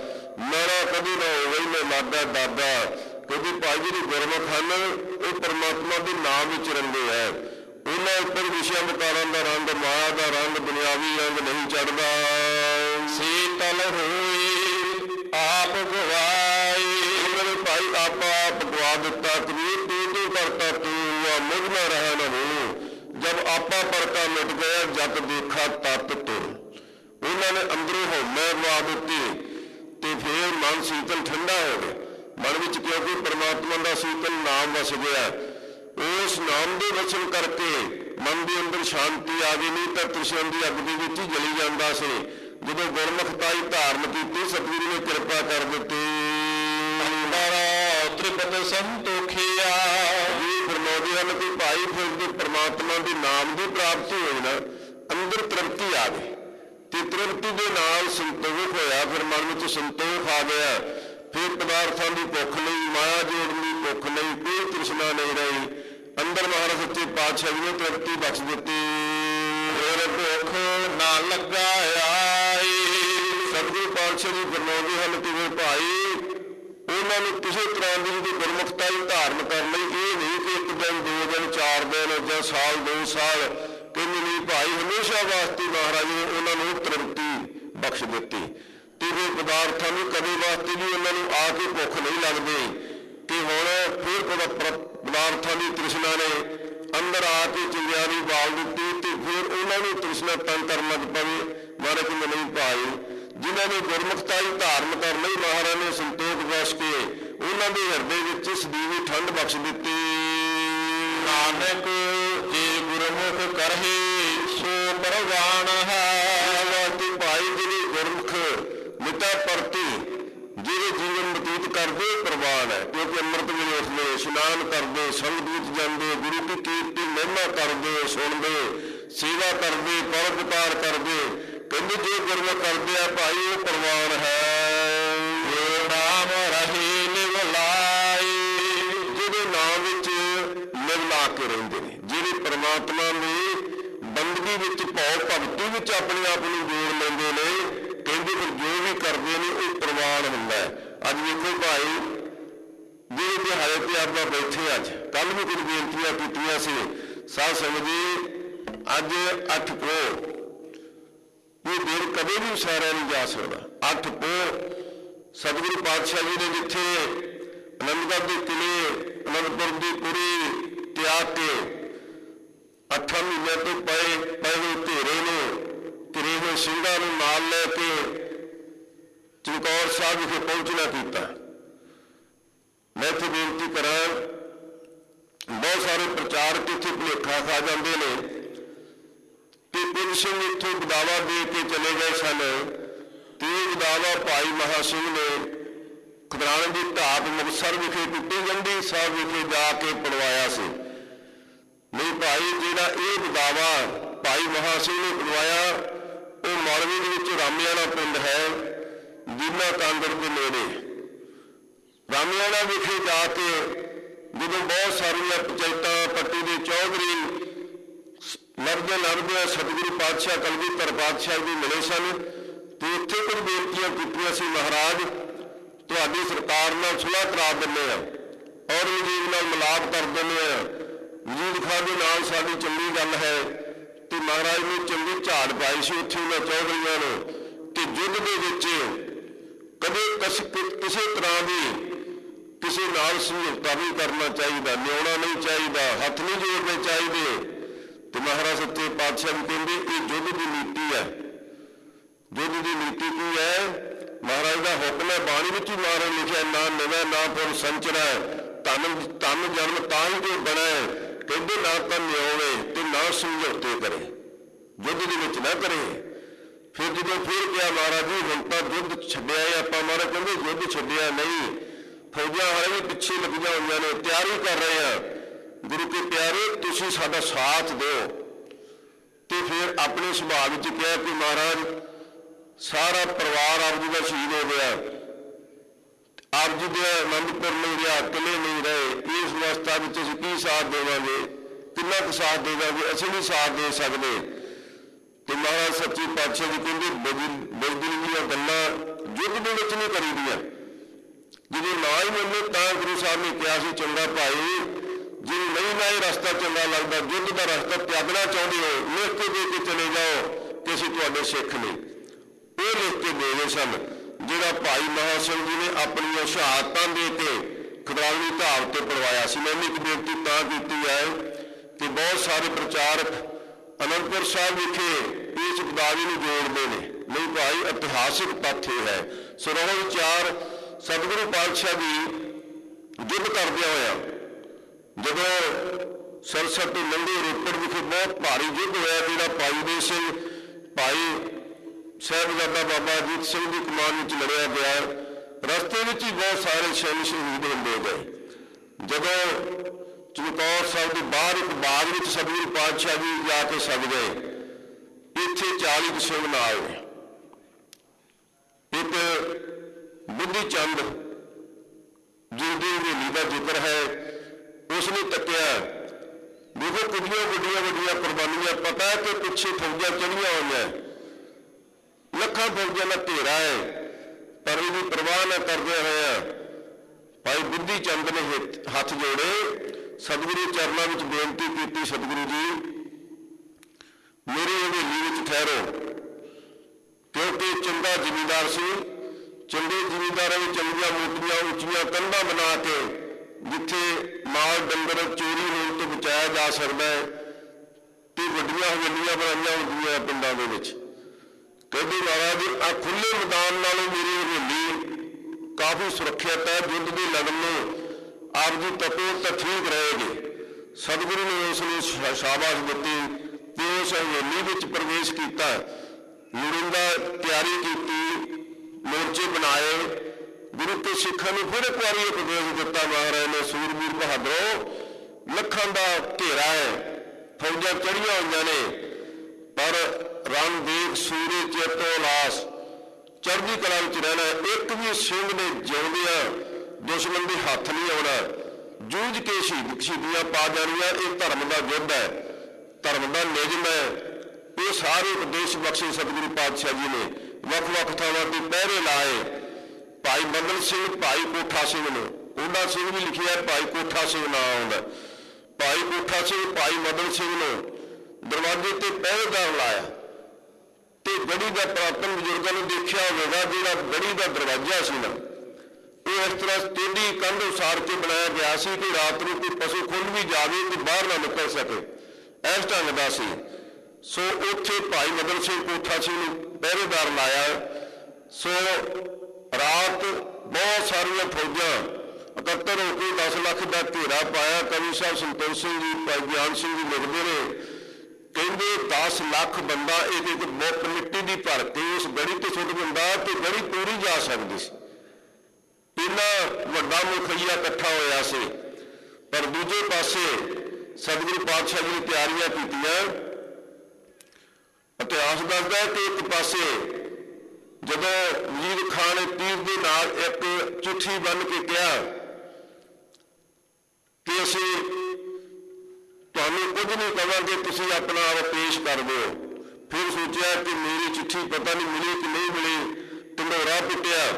ਮੇਰਾ ਕਦੀ ਨਾ ਹੋਵੇ ਮੈਂ ਲਾਡਾ ਦਾਦਾ। ਕਿਉਂਕਿ ਭਾਈ ਜਿਹੜੇ ਗੁਰਮੁਖ ਹਨ ਉਹ ਪਰਮਾਤਮਾ ਦੇ ਨਾਮ ਵਿੱਚ ਰਹਿੰਦੇ ਹੈ। ਉਹਨਾਂ ਉੱਪਰ ਵਿਸ਼ਿਆਂ ਵਿਕਾਰਾਂ ਦਾ ਰੰਗ, ਮਾਇਆ ਦਾ ਰੰਗ, ਦੁਨਿਆਵੀ ਰੰਗ ਨਹੀਂ ਚੜ੍ਹਦਾ। ਸੀਤਲ ਹੋਈ ਆਪ ਗਵਾਈ। ਉਹਨਾਂ ਨੇ ਭਾਈ ਆਪ ਗਵਾ ਦਿੱਤਾ। ਕਬੀਰ ਤੂੰ ਕਰਤਾ ਤੂੰ ਮੁਝ ਨਾ ਰਹਿ ਨਾ ਹੋ। ਜਬ ਆਪਾ ਪਰਤਾ ਮਿਟ ਗਿਆ ਜਗ ਦੇਖਾ ਤਤ ਤੁਰ। ਉਹਨਾਂ ਨੇ ਅੰਦਰੋਂ ਹਉਮੈ ਗਵਾ ਦਿੱਤੀ ਤੇ ਫਿਰ ਮਨ ਸੀਤਲ ਠੰਡਾ ਹੋ ਗਿਆ। ਮਨ ਵਿੱਚ ਕਿਉਂਕਿ ਪਰਮਾਤਮਾ ਦਾ ਸੀਤਲ ਨਾਮ ਵਸ ਗਿਆ, ਉਸ ਨਾਮ ਦੇ ਵਚਨ ਕਰਕੇ ਮਨ ਦੇ ਅੰਦਰ ਸ਼ਾਂਤੀ ਆ ਗਈ। ਨਹੀਂ ਤਾਂ ਤ੍ਰਿਸ਼ਨਾ ਦੀ ਅੱਗ ਦੇ ਵਿੱਚ ਹੀ ਜਲੀ ਜਾਂਦਾ ਸੀ। ਜਦੋਂ ਗੁਰਮੁਖਤਾਈ ਧਾਰਨ ਕੀਤੀ ਸਤਿਗੁਰੂ ਨੇ ਕਿਰਪਾ ਕਰ ਦਿੱਤੀ। ਤ੍ਰਿਪਤ ਸੰਤੋਖਿਆ। ਜੀ ਫਰਮਾਉਂਦੇ ਹਨ ਕਿ ਭਾਈ ਫਿਰ ਜੇ ਪਰਮਾਤਮਾ ਦੇ ਨਾਮ ਦੀ ਪ੍ਰਾਪਤੀ ਹੋਈ ਨਾ, ਅੰਦਰ ਤ੍ਰਿਪਤੀ ਆ ਗਈ ਤੇ ਤ੍ਰਿਪਤੀ ਦੇ ਨਾਲ ਸੰਤੋਖ ਹੋਇਆ। ਫਿਰ ਮਨ ਵਿੱਚ ਸੰਤੋਖ ਆ ਗਿਆ। ਫਿਰ ਪਦਾਰਥਾਂ ਦੀ ਭੁੱਖ ਨਹੀਂ, ਮਾਇਆ ਜੋੜਨ ਦੀ ਭੁੱਖ ਨਹੀਂ, ਕੋਈ ਤ੍ਰਿਸ਼ਨਾ ਨਹੀਂ ਰਹੀ। ਅੰਦਰ ਮਹਾਰਾਜ ਸੱਚੇ ਪਾਤਸ਼ਾਹ ਜੀ ਨੇ ਤ੍ਰਿਪਤੀ ਬਖਸ਼ ਦਿੱਤੀ। ਫਿਰ ਭੁੱਖ ਨਾ ਲੱਗਾ ਆਈ। ਸਤਿਗੁਰੂ ਪਾਤਸ਼ਾਹ ਜੀ ਫਰਮਾਉਂਦੇ ਹਨ ਕਿ ਫਿਰ ਭਾਈ ਉਹਨਾਂ ਨੂੰ ਕਿਸੇ ਤਰ੍ਹਾਂ ਦੀ ਗੁਰਮੁਖਤਾ ਹੀ ਧਾਰਨ ਕਰਨ ਲਈ ਇਹ ਨਹੀਂ ਕਿ ਇੱਕ ਦਿਨ, 2 ਦਿਨ, 4 ਦਿਨ ਜਾਂ ਸਾਲ 2 ਸਾਲ ਕਹਿੰਦੇ ਨਹੀਂ। ਭਾਈ ਹਮੇਸ਼ਾ ਵਾਸਤੇ ਮਹਾਰਾਜ ਨੇ ਉਹਨਾਂ ਨੂੰ ਤ੍ਰਿਪਤੀ ਬਖਸ਼ ਦਿੱਤੀ ਤੇ ਫਿਰ ਪਦਾਰਥਾਂ ਨੂੰ ਕਦੇ ਵਾਸਤੇ ਵੀ ਉਹਨਾਂ ਨੂੰ ਆ ਕੇ ਭੁੱਖ ਨਹੀਂ ਲੱਗਦੀ ਕਿ ਹੁਣ ਫਿਰ ਪਦਾਰਥਾਂ ਦੀ ਤ੍ਰਿਸ਼ਨਾ ਨੇ ਅੰਦਰ ਆ ਕੇ ਚਿੰਗਿਆਰੀ ਬਾਲ ਦਿੱਤੀ ਤੇ ਫਿਰ ਉਹਨਾਂ ਨੂੰ ਤ੍ਰਿਸ਼ਨਾ ਤੰਗ ਕਰਨ ਲੱਗ ਪਵੇ। ਮਹਾਰਾਜ ਕਹਿੰਦੇ ਨਹੀਂ ਭਾਈ ਜਿਨ੍ਹਾਂ ਨੇ ਗੁਰਮੁਖਤਾ ਹੀ ਧਾਰਨ ਕਰਨ ਲਈ ਮਹਾਰਾਜ ਨੇ ਸੰਤੋਖ ਬਖਸ਼ ਕੇ ਉਹਨਾਂ ਦੇ ਹਿਰਦੇ ਵਿੱਚ ਸਦੀਵੀ ਠੰਡ ਬਖਸ਼ ਦਿੱਤੀ। ਨਾਨਕ ਜੇ ਗੁਰਮੁਖ ਕਰਹਿ ਸੋ ਪਰਵਾਨ ਹੈ। ਤੇ ਭਾਈ ਜਿਹੜੇ ਗੁਰਮੁਖ ਮਿੱਤਾ ਪਰਤੀ ਜਿਹੜੇ ਜੀਵਨ ਬਤੀਤ ਕਰਦੇ ਪ੍ਰਵਾਨ ਹੈ। ਕਿਉਂਕਿ ਅੰਮ੍ਰਿਤ ਵੇਲੇ ਉੱਠਦੇ, ਇਸ਼ਨਾਨ ਕਰਦੇ, ਸੰਗਤ ਵਿੱਚ ਜਾਂਦੇ, ਗੁਰੂ ਦੀ ਕੀਰਤੀ ਮਹਿਮਾ ਕਰਦੇ, ਸੁਣਦੇ, ਸੇਵਾ ਕਰਦੇ, ਪਰਉਪਕਾਰ ਕਰਦੇ। ਕਹਿੰਦੇ ਜੇ ਗੁਰਮੁਖ ਕਰਦੇ ਆ ਭਾਈ ਉਹ ਪ੍ਰਵਾਨ ਹੈ। ਨਾਮ ਰਹੀ ਨਿਵਲਾਈ। ਜਿਹਦੇ ਨਾਮ ਵਿੱਚ ਨਿਵਲਾ ਕੇ ਰਹਿੰਦੇ ਨੇ, ਜਿਹੜੇ ਪਰਮਾਤਮਾ ਦੀ ਬੰਦਗੀ ਵਿੱਚ, ਭਾਵ ਭਗਤੀ ਵਿੱਚ ਆਪਣੇ ਆਪ ਨੂੰ ਜੋੜ ਲੈਂਦੇ ਨੇ, ਕਹਿੰਦੇ ਫਿਰ ਜੋ ਵੀ ਕਰਦੇ ਨੇ ਉਹ ਪ੍ਰਵਾਨ ਹੁੰਦਾ ਹੈ। ਅੱਜ ਵੇਖੋ ਭਾਈ ਜਿਹੜੇ ਦਿਹਾੜੇ ਤੇ ਆਪਾਂ ਬੈਠੇ, ਅੱਜ ਕੱਲ੍ਹ ਵੀ ਕੁਝ ਬੇਨਤੀਆਂ ਕੀਤੀਆਂ ਸੀ ਸਾਧ ਸੰਗਤ ਜੀ। ਅੱਜ 8 ਪੋਹ, ਇਹ ਦਿਨ ਕਦੇ ਵੀ ਉਸਾਰਿਆ ਨਹੀਂ ਜਾ ਸਕਦਾ। 8 ਪੋਹ ਸਤਿਗੁਰੂ ਪਾਤਸ਼ਾਹ ਜੀ ਨੇ ਜਿੱਥੇ ਆਨੰਦਗੜ੍ਹ ਦੇ ਕਿਲੇ, ਅਨੰਦਪੁਰ ਦੀ ਪੁਰੀ ਤਿਆਗ ਕੇ 8 ਮਹੀਨਿਆਂ ਤੋਂ ਪਏ ਹੋਏ ਧੇਰੇ ਨੂੰ, ਘਿਰੇ ਹੋਏ ਸਿੰਘਾਂ ਨੂੰ ਨਾਲ ਲੈ ਕੇ ਚਮਕੌਰ ਸਾਹਿਬ ਵਿਖੇ ਪਹੁੰਚਣਾ ਕੀਤਾ। ਮੈਂ ਇੱਥੇ ਬੇਨਤੀ ਕਰਾਂ, ਬਹੁਤ ਸਾਰੇ ਪ੍ਰਚਾਰਕ ਇੱਥੇ ਭੁਲੇਖਾ ਖਾ ਜਾਂਦੇ ਨੇ ਕਿ ਕੁਝ ਸਿੰਘ ਇੱਥੋਂ ਬਦਾਵਾ ਦੇ ਕੇ ਚਲੇ ਗਏ ਸਨ ਤੇ ਇਹ ਬਦਾਵਾ ਭਾਈ ਮਹਾ ਸਿੰਘ ਨੇ ਖਿਦਰਾਣੇ ਦੀ ਢਾਬ ਮੁਕਤਸਰ ਵਿਖੇ ਟੁੱਟੀ ਗੰਢੀ ਸਾਹਿਬ ਵਿਖੇ ਜਾ ਕੇ ਪੜਵਾਇਆ ਸੀ। ਨਹੀਂ ਭਾਈ ਜਿਹੜਾ ਇਹ ਬਦਾਵਾ ਭਾਈ ਮਹਾ ਸਿੰਘ ਨੇ ਪੜਵਾਇਆ ਉਹ ਮਾਲਵੇ ਦੇ ਵਿੱਚ ਰਾਮਿਆਣਾ ਪਿੰਡ ਹੈ, ਜੀਨਾ ਕਾਂਗੜ ਦੇ ਨੇੜੇ। ਰਾਮਿਆਣਾ ਵਿਖੇ ਜਾ ਕੇ ਜਦੋਂ ਬਹੁਤ ਸਾਰੀਆਂ ਪੰਚਾਇਤਾਂ, ਪੱਟੀ ਦੇ ਚੌਧਰੀ ਲੱਭਦੇ ਸਤਿਗੁਰੂ ਪਾਤਸ਼ਾਹ ਕਲਗੀਧਰ ਪਾਤਸ਼ਾਹ ਜੀ ਮਿਲੇ ਸਨ ਤੇ ਇੱਥੇ ਕੁਝ ਬੇਨਤੀਆਂ ਕੀਤੀਆਂ ਸੀ। ਮਹਾਰਾਜ ਤੁਹਾਡੀ ਸਰਕਾਰ ਨਾਲ ਸੁਲ੍ਹਾ ਕਰਾ ਦਿੰਦੇ ਆ, ਔਰੰਗਜ਼ੇਬ ਨਾਲ ਮਿਲਾਪ ਕਰ ਦਿੰਦੇ ਆ, ਵਜ਼ੀਰ ਖਾਨ ਦੇ ਨਾਲ ਸਾਡੀ ਚੰਗੀ ਗੱਲ ਹੈ। ਤੇ ਮਹਾਰਾਜ ਨੇ ਚੰਗੀ ਝਾੜ ਪਾਈ ਸੀ ਉੱਥੇ ਉਹਨਾਂ ਚੌਧਰੀਆਂ ਨੂੰ ਕਿ ਯੁੱਧ ਦੇ ਵਿੱਚ ਕਦੇ ਕਿਸੇ ਤਰ੍ਹਾਂ ਦੀ ਕਿਸੇ ਨਾਲ ਸਮਝੌਤਾ ਵੀ ਕਰਨਾ ਚਾਹੀਦਾ, ਨਿਆਉਣਾ ਨਹੀਂ ਚਾਹੀਦਾ, ਹੱਥ ਨਹੀਂ ਜੋੜਨੇ ਚਾਹੀਦੇ। ਤੇ ਮਹਾਰਾਜ ਸੱਚੇ ਪਾਤਸ਼ਾਹ ਵੀ ਕਹਿੰਦੇ ਇਹ ਯੁੱਧ ਦੀ ਨੀਤੀ ਹੈ। ਯੁੱਧ ਦੀ ਨੀਤੀ ਕੀ ਹੈ? ਮਹਾਰਾਜ ਦਾ ਹੁਕਮ ਹੈ, ਬਾਣੀ ਵਿੱਚ ਹੀ ਮਹਾਰਾਜ ਲਿਖਿਆ ਨਾ ਨਵੇਂ ਨਾ ਪੁਰ ਸੰਚਰਾ, ਧਨ ਜਨਮ ਤਾਂ ਹੀ ਜੋ ਬਣਾ। ਕਹਿੰਦੇ ਨਾ ਤਾਂ ਨਿਆਵੇ ਤੇ ਨਾ ਸਮਝੌਤੇ ਕਰੇ, ਯੁੱਧ ਦੇ ਵਿੱਚ ਨਾ ਕਰੇ। ਫਿਰ ਜਦੋਂ ਫਿਰ ਕਿਹਾ ਮਹਾਰਾਜ ਜੀ ਹੁਣ ਤਾਂ ਯੁੱਧ ਛੱਡਿਆ ਹੈ ਆਪਾਂ। ਮਹਾਰਾਜ ਕਹਿੰਦੇ ਯੁੱਧ ਛੱਡਿਆ ਨਹੀਂ, ਫੌਜਾਂ ਹਾਲੇ ਵੀ ਪਿੱਛੇ ਲੱਗੀਆਂ ਹੋਈਆਂ ਨੇ, ਤਿਆਰੀ ਕਰ ਰਹੇ ਆ। ਗੁਰੂ ਕੇ ਪਿਆਰੇ ਤੁਸੀਂ ਸਾਡਾ ਸਾਥ ਦਿਓ। ਤੇ ਫਿਰ ਆਪਣੇ ਸੁਭਾਅ ਵਿੱਚ ਕਿਹਾ ਕਿ ਮਹਾਰਾਜ ਸਾਰਾ ਪਰਿਵਾਰ ਆਪ ਜੀ ਦਾ ਸ਼ਹੀਦ ਹੋ ਗਿਆ, ਆਪ ਜੀ ਦੇ ਆਨੰਦਪੁਰ ਨਹੀਂ ਰਿਹਾ, ਕਿਲੇ ਨਹੀਂ ਰਹੇ। ਇਸ ਅਵਸਥਾ ਵਿੱਚ ਅਸੀਂ ਕੀ ਸਾਥ ਦੇਵਾਂਗੇ? ਕਿੰਨਾ ਕੁ ਸਾਥ ਦੇਵਾਂਗੇ? ਅਸੀਂ ਨਹੀਂ ਸਾਥ ਦੇ ਸਕਦੇ। ਤੇ ਮਹਾਰਾਜ ਸੱਚੇ ਪਾਤਸ਼ਾਹ ਜੀ ਕਹਿੰਦੇ ਬੁਜ਼ਦਿਲ ਦੀਆਂ ਗੱਲਾਂ ਯੁੱਧ ਦੇ ਵਿੱਚ ਨਹੀਂ ਕਰੀਦੀਆਂ। ਜਦੋਂ ਨਾ ਹੀ ਮੰਨੇ ਤਾਂ ਗੁਰੂ ਸਾਹਿਬ ਨੇ ਕਿਹਾ ਸੀ ਚੰਗਾ ਭਾਈ ਜਿਹਨੂੰ ਨਹੀਂ ਨਾ ਇਹ ਰਸਤਾ ਚੰਗਾ ਲੱਗਦਾ, ਯੁੱਧ ਦਾ ਰਸਤਾ ਤਿਆਗਣਾ ਚਾਹੁੰਦੇ ਹੋ, ਲਿਖ ਕੇ ਦੇ ਕੇ ਚਲੇ ਜਾਓ ਕਿ ਅਸੀਂ ਤੁਹਾਡੇ ਸਿੱਖ ਨੇ। ਉਹ ਲਿਖ ਕੇ ਦੇ ਗਏ ਸਨ, ਜਿਹੜਾ ਭਾਈ ਮਹਾਂ ਸਿੰਘ ਜੀ ਨੇ ਆਪਣੀਆਂ ਸ਼ਹਾਦਤਾਂ ਦੇ ਕੇ ਖਿਦਰਾਵਲੀ ਢਾਬ ਤੇ ਪੜਵਾਇਆ ਸੀ। ਮੈਨੂੰ ਇੱਕ ਬੇਨਤੀ ਤਾਂ ਕੀਤੀ ਹੈ ਕਿ ਬਹੁਤ ਸਾਰੇ ਪ੍ਰਚਾਰਕ ਅਨੰਦਪੁਰ ਸਾਹਿਬ ਵਿਖੇ ਇਸ ਪਦਾਵੀ ਨੂੰ ਜੋੜਦੇ ਨੇ, ਨਹੀਂ ਭਾਈ ਇਤਿਹਾਸਿਕ ਤੱਥ ਇਹ ਹੈ। ਸਰੋਵਰ ਵਿਚਾਰ ਸਤਿਗੁਰੂ ਪਾਤਸ਼ਾਹ ਜੀ ਯੁੱਧ ਕਰਦਿਆਂ ਹੋਇਆ ਜਦੋਂ ਸਰਸਤ ਤੋਂ ਲੰਘੇ ਰੋਪੜ ਵਿਖੇ ਬਹੁਤ ਭਾਰੀ ਯੁੱਧ ਹੋਇਆ, ਜਿਹੜਾ ਭਾਈ ਦੇ ਸਿੰਘ ਭਾਈ ਸਾਹਿਬਜ਼ਾਦਾ ਬਾਬਾ ਅਜੀਤ ਸਿੰਘ ਦੀ ਕਮਾਨ ਵਿੱਚ ਲੜਿਆ ਗਿਆ। ਰਸਤੇ ਵਿੱਚ ਹੀ ਬਹੁਤ ਸਾਰੇ ਸੈਨਿਕ ਸ਼ਹੀਦ ਹੁੰਦੇ ਗਏ। ਜਦੋਂ ਚਮਕੌਰ ਸਾਹਿਬ ਦੇ ਬਾਹਰ ਇੱਕ ਬਾਗ ਵਿੱਚ ਸਤਿਗੁਰੂ ਪਾਤਸ਼ਾਹ ਜੀ ਜਾ ਕੇ ਸੱਜ ਗਏ, ਇੱਥੇ 40 ਸਿੰਘ ਨਾਲ ਨੇ। ਇੱਕ ਬੁੱਧੀ ਚੰਦ ਜਿਹਦੀ ਹਵੇਲੀ ਦਾ ਜ਼ਿਕਰ ਹੈ, ਉਸਨੇ ਤੱਕਿਆ, ਦੇਖੋ ਕਿੰਨੀਆਂ ਵੱਡੀਆਂ ਕੁਰਬਾਨੀਆਂ, ਪਤਾ ਹੈ ਕਿ ਪਿੱਛੇ ਫੌਜਾਂ ਚੜੀਆਂ ਹੋਈਆਂ, ਲੱਖਾਂ ਫੌਜਾਂ ਦਾ ਘੇਰਾ ਹੈ, ਪਰ ਇਹਦੀ ਪਰਵਾਹ ਨਾ ਕਰਦੇ ਹੋਇਆ ਭਾਈ ਬੁੱਧੀ ਚੰਦ ਨੇ ਹੱਥ ਜੋੜੇ, ਸਤਿਗੁਰੂ ਚਰਨਾਂ ਵਿੱਚ ਬੇਨਤੀ ਕੀਤੀ, ਸਤਿਗੁਰੂ ਜੀ ਮੇਰੀ ਹਵੇਲੀ ਵਿੱਚ ਠਹਿਰੋ। ਕਿਉਂਕਿ ਚੰਗਾ ਜ਼ਿਮੀਂਦਾਰ ਸੀ, ਚੰਗੇ ਜ਼ਿਮੀਂਦਾਰਾਂ ਵਿੱਚ ਚੰਗੀਆਂ ਮੋਟੀਆਂ ਉੱਚੀਆਂ ਕੰਧਾਂ ਬਣਾ ਕੇ ਜਿੱਥੇ ਮਾਲ ਡੰਗਰ ਚੋਰੀ ਹੋਣ ਤੋਂ ਬਚਾਇਆ ਜਾ ਸਕਦਾ ਹੈ, ਤੇ ਵੱਡੀਆਂ ਹਵੇਲੀਆਂ ਬਣਾਈਆਂ ਹੁੰਦੀਆਂ ਪਿੰਡਾਂ ਦੇ ਵਿੱਚ। ਕਹਿੰਦੇ ਮਹਾਰਾਜ ਆ ਖੁੱਲੇ ਮੈਦਾਨ ਨਾਲੋਂ ਮੇਰੀ ਹਵੇਲੀ ਕਾਫੀ ਸੁਰੱਖਿਅਤ ਹੈ, ਯੁੱਧ ਦੀ ਲੜਨ ਨੂੰ ਆਪ ਦੀ ਤਪੋ ਤਾਂ ਠੀਕ ਰਹੇਗੀ। ਸਤਿਗੁਰੂ ਨੇ ਉਸ ਨੂੰ ਸ਼ਾਬਾਸ਼ ਦਿੱਤੀ ਤੇ ਉਸ ਹਵੇਲੀ ਵਿੱਚ ਪ੍ਰਵੇਸ਼ ਕੀਤਾ, ਲੋੜੀਂਦਾ ਤਿਆਰੀ ਕੀਤੀ, ਮੋਰਚੇ ਬਣਾਏ। ਗੁਰੂ ਕੇ ਸਿੱਖਾਂ ਨੂੰ ਫਿਰ ਇੱਕ ਵਾਰੀ ਉਪਦੇਸ਼ ਦਿੱਤਾ ਮਹਾਰਾਜ ਨੇ, ਸੂਰਬੀਰ ਬਹਾਦਰੋ ਲੱਖਾਂ ਦਾ ਘੇਰਾ ਹੈ, ਫੌਜਾਂ ਚੜੀਆਂ ਹੋਈਆਂ ਨੇ, ਪਰ ਰਣ ਦੇਖ ਸੂਰੇ ਚੇਤੋ ਲਾਸ, ਚੜ੍ਹਦੀ ਕਲਾ ਵਿੱਚ ਰਹਿਣਾ। ਇੱਕ ਵੀ ਸਿੰਘ ਨੇ ਜਿਉਂਦਿਆਂ ਦੁਸ਼ਮਣ ਦੇ ਹੱਥ ਨਹੀਂ ਆਉਣਾ, ਜੂਝ ਕੇ ਸ਼ਹੀਦੀਆਂ ਪਾ ਜਾਣੀਆਂ। ਇਹ ਧਰਮ ਦਾ ਯੁੱਧ ਹੈ, ਧਰਮ ਦਾ ਨਿਯਮ ਹੈ। ਇਹ ਸਾਰੇ ਉਪਦੇਸ਼ ਬਖਸ਼ੇ ਸਤਿਗੁਰੂ ਪਾਤਸ਼ਾਹ ਜੀ ਨੇ। ਵੱਖ-ਵੱਖ ਥਾਵਾਂ ਤੇ ਪਹਿਰੇ ਲਾਏ। ਭਾਈ ਮਦਨ ਸਿੰਘ ਭਾਈ ਕੋਠਾ ਸਿੰਘ ਨੂੰ, ਉਹਦਾ ਸਿੰਘ ਵੀ ਲਿਖਿਆ ਭਾਈ ਕੋਠਾ ਸਿੰਘ ਨਾਂ ਆਉਂਦਾ, ਭਾਈ ਕੋਠਾ ਸਿੰਘ ਭਾਈ ਮਦਨ ਸਿੰਘ ਨੂੰ ਦਰਵਾਜ਼ੇ ਤੇ ਪਹਿਰੇਦਾਰ ਲਾਇਆ। ਤੇ ਗੜੀ ਦਾ ਪੁਰਾਤਨ ਬਜ਼ੁਰਗਾਂ ਨੂੰ ਦੇਖਿਆ ਹੋਵੇਗਾ, ਜਿਹੜਾ ਗੜੀ ਦਾ ਦਰਵਾਜ਼ਾ ਸੀ ਨਾ, ਉਹ ਇਸ ਤਰ੍ਹਾਂ ਟੇਢੀ ਕੰਧ ਉਸਾਰ ਕੇ ਬਣਾਇਆ ਗਿਆ ਸੀ ਕਿ ਰਾਤ ਨੂੰ ਕੋਈ ਪਸ਼ੂ ਖੁੱਲ ਵੀ ਜਾਵੇ ਤੇ ਬਾਹਰ ਨਾ ਨਿਕਲ ਸਕੇ, ਇਸ ਢੰਗ ਦਾ ਸੀ। ਸੋ ਉੱਥੇ ਭਾਈ ਮਦਨ ਸਿੰਘ ਕੋਠਾ ਸਿੰਘ ਨੂੰ ਪਹਿਰੇਦਾਰ ਲਾਇਆ। ਸੋ ਰਾਤ ਬਹੁਤ ਸਾਰੀਆਂ ਫੌਜਾਂ ਇਕੱਤਰ ਹੋ ਕੇ 10 ਲੱਖ ਦਾ ਘੇਰਾ ਪਾਇਆ। ਕਵੀ ਸਾਹਿਬ ਸੰਤੋਖ ਸਿੰਘ ਜੀ ਭਾਈ ਗਿਆਨ ਸਿੰਘ ਜੀ ਲਿਖਦੇ ਨੇ, ਕਹਿੰਦੇ 10 ਲੱਖ ਬੰਦਾ ਇੱਕ ਮੁੱਠ ਮਿੱਟੀ ਦੀ ਭਰ ਕੇ ਉਸ ਗੜੀ ਤੇ ਸੁੱਟ ਦਿੰਦਾ ਤੇ ਗੜੀ ਪੂਰੀ ਜਾ ਸਕਦੀ ਸੀ। ਇੰਨਾ ਵੱਡਾ ਮੁਖਈਆ ਇਕੱਠਾ ਹੋਇਆ ਸੀ। ਪਰ ਦੂਜੇ ਪਾਸੇ ਸਤਿਗੁਰੂ ਪਾਤਸ਼ਾਹ ਜੀ ਨੇ ਤਿਆਰੀਆਂ ਕੀਤੀਆਂ। ਇਤਿਹਾਸ ਦੱਸਦਾ ਹੈ ਕਿ ਇੱਕ ਪਾਸੇ ਜਦੋਂ ਵਜ਼ੀਰ ਖਾਨ ਨੇ ਤੀਰ ਦੇ ਨਾਲ ਇੱਕ ਚਿੱਠੀ ਬੰਨ੍ਹ ਕੇ ਕਿਹਾ ਕਿ ਅਸੀਂ ਤੁਹਾਨੂੰ ਕੁਝ ਨਹੀਂ ਕਹਾਂਗੇ, ਤੁਸੀਂ ਆਪਣਾ ਆਪ ਪੇਸ਼ ਕਰ ਦਿਓ। ਫਿਰ ਸੋਚਿਆ ਕਿ ਮੇਰੀ ਚਿੱਠੀ ਪਤਾ ਨਹੀਂ ਮਿਲੀ ਕਿ ਨਹੀਂ ਮਿਲੀ, ਢੰਡੋਰਾ ਪਿੱਟਿਆ,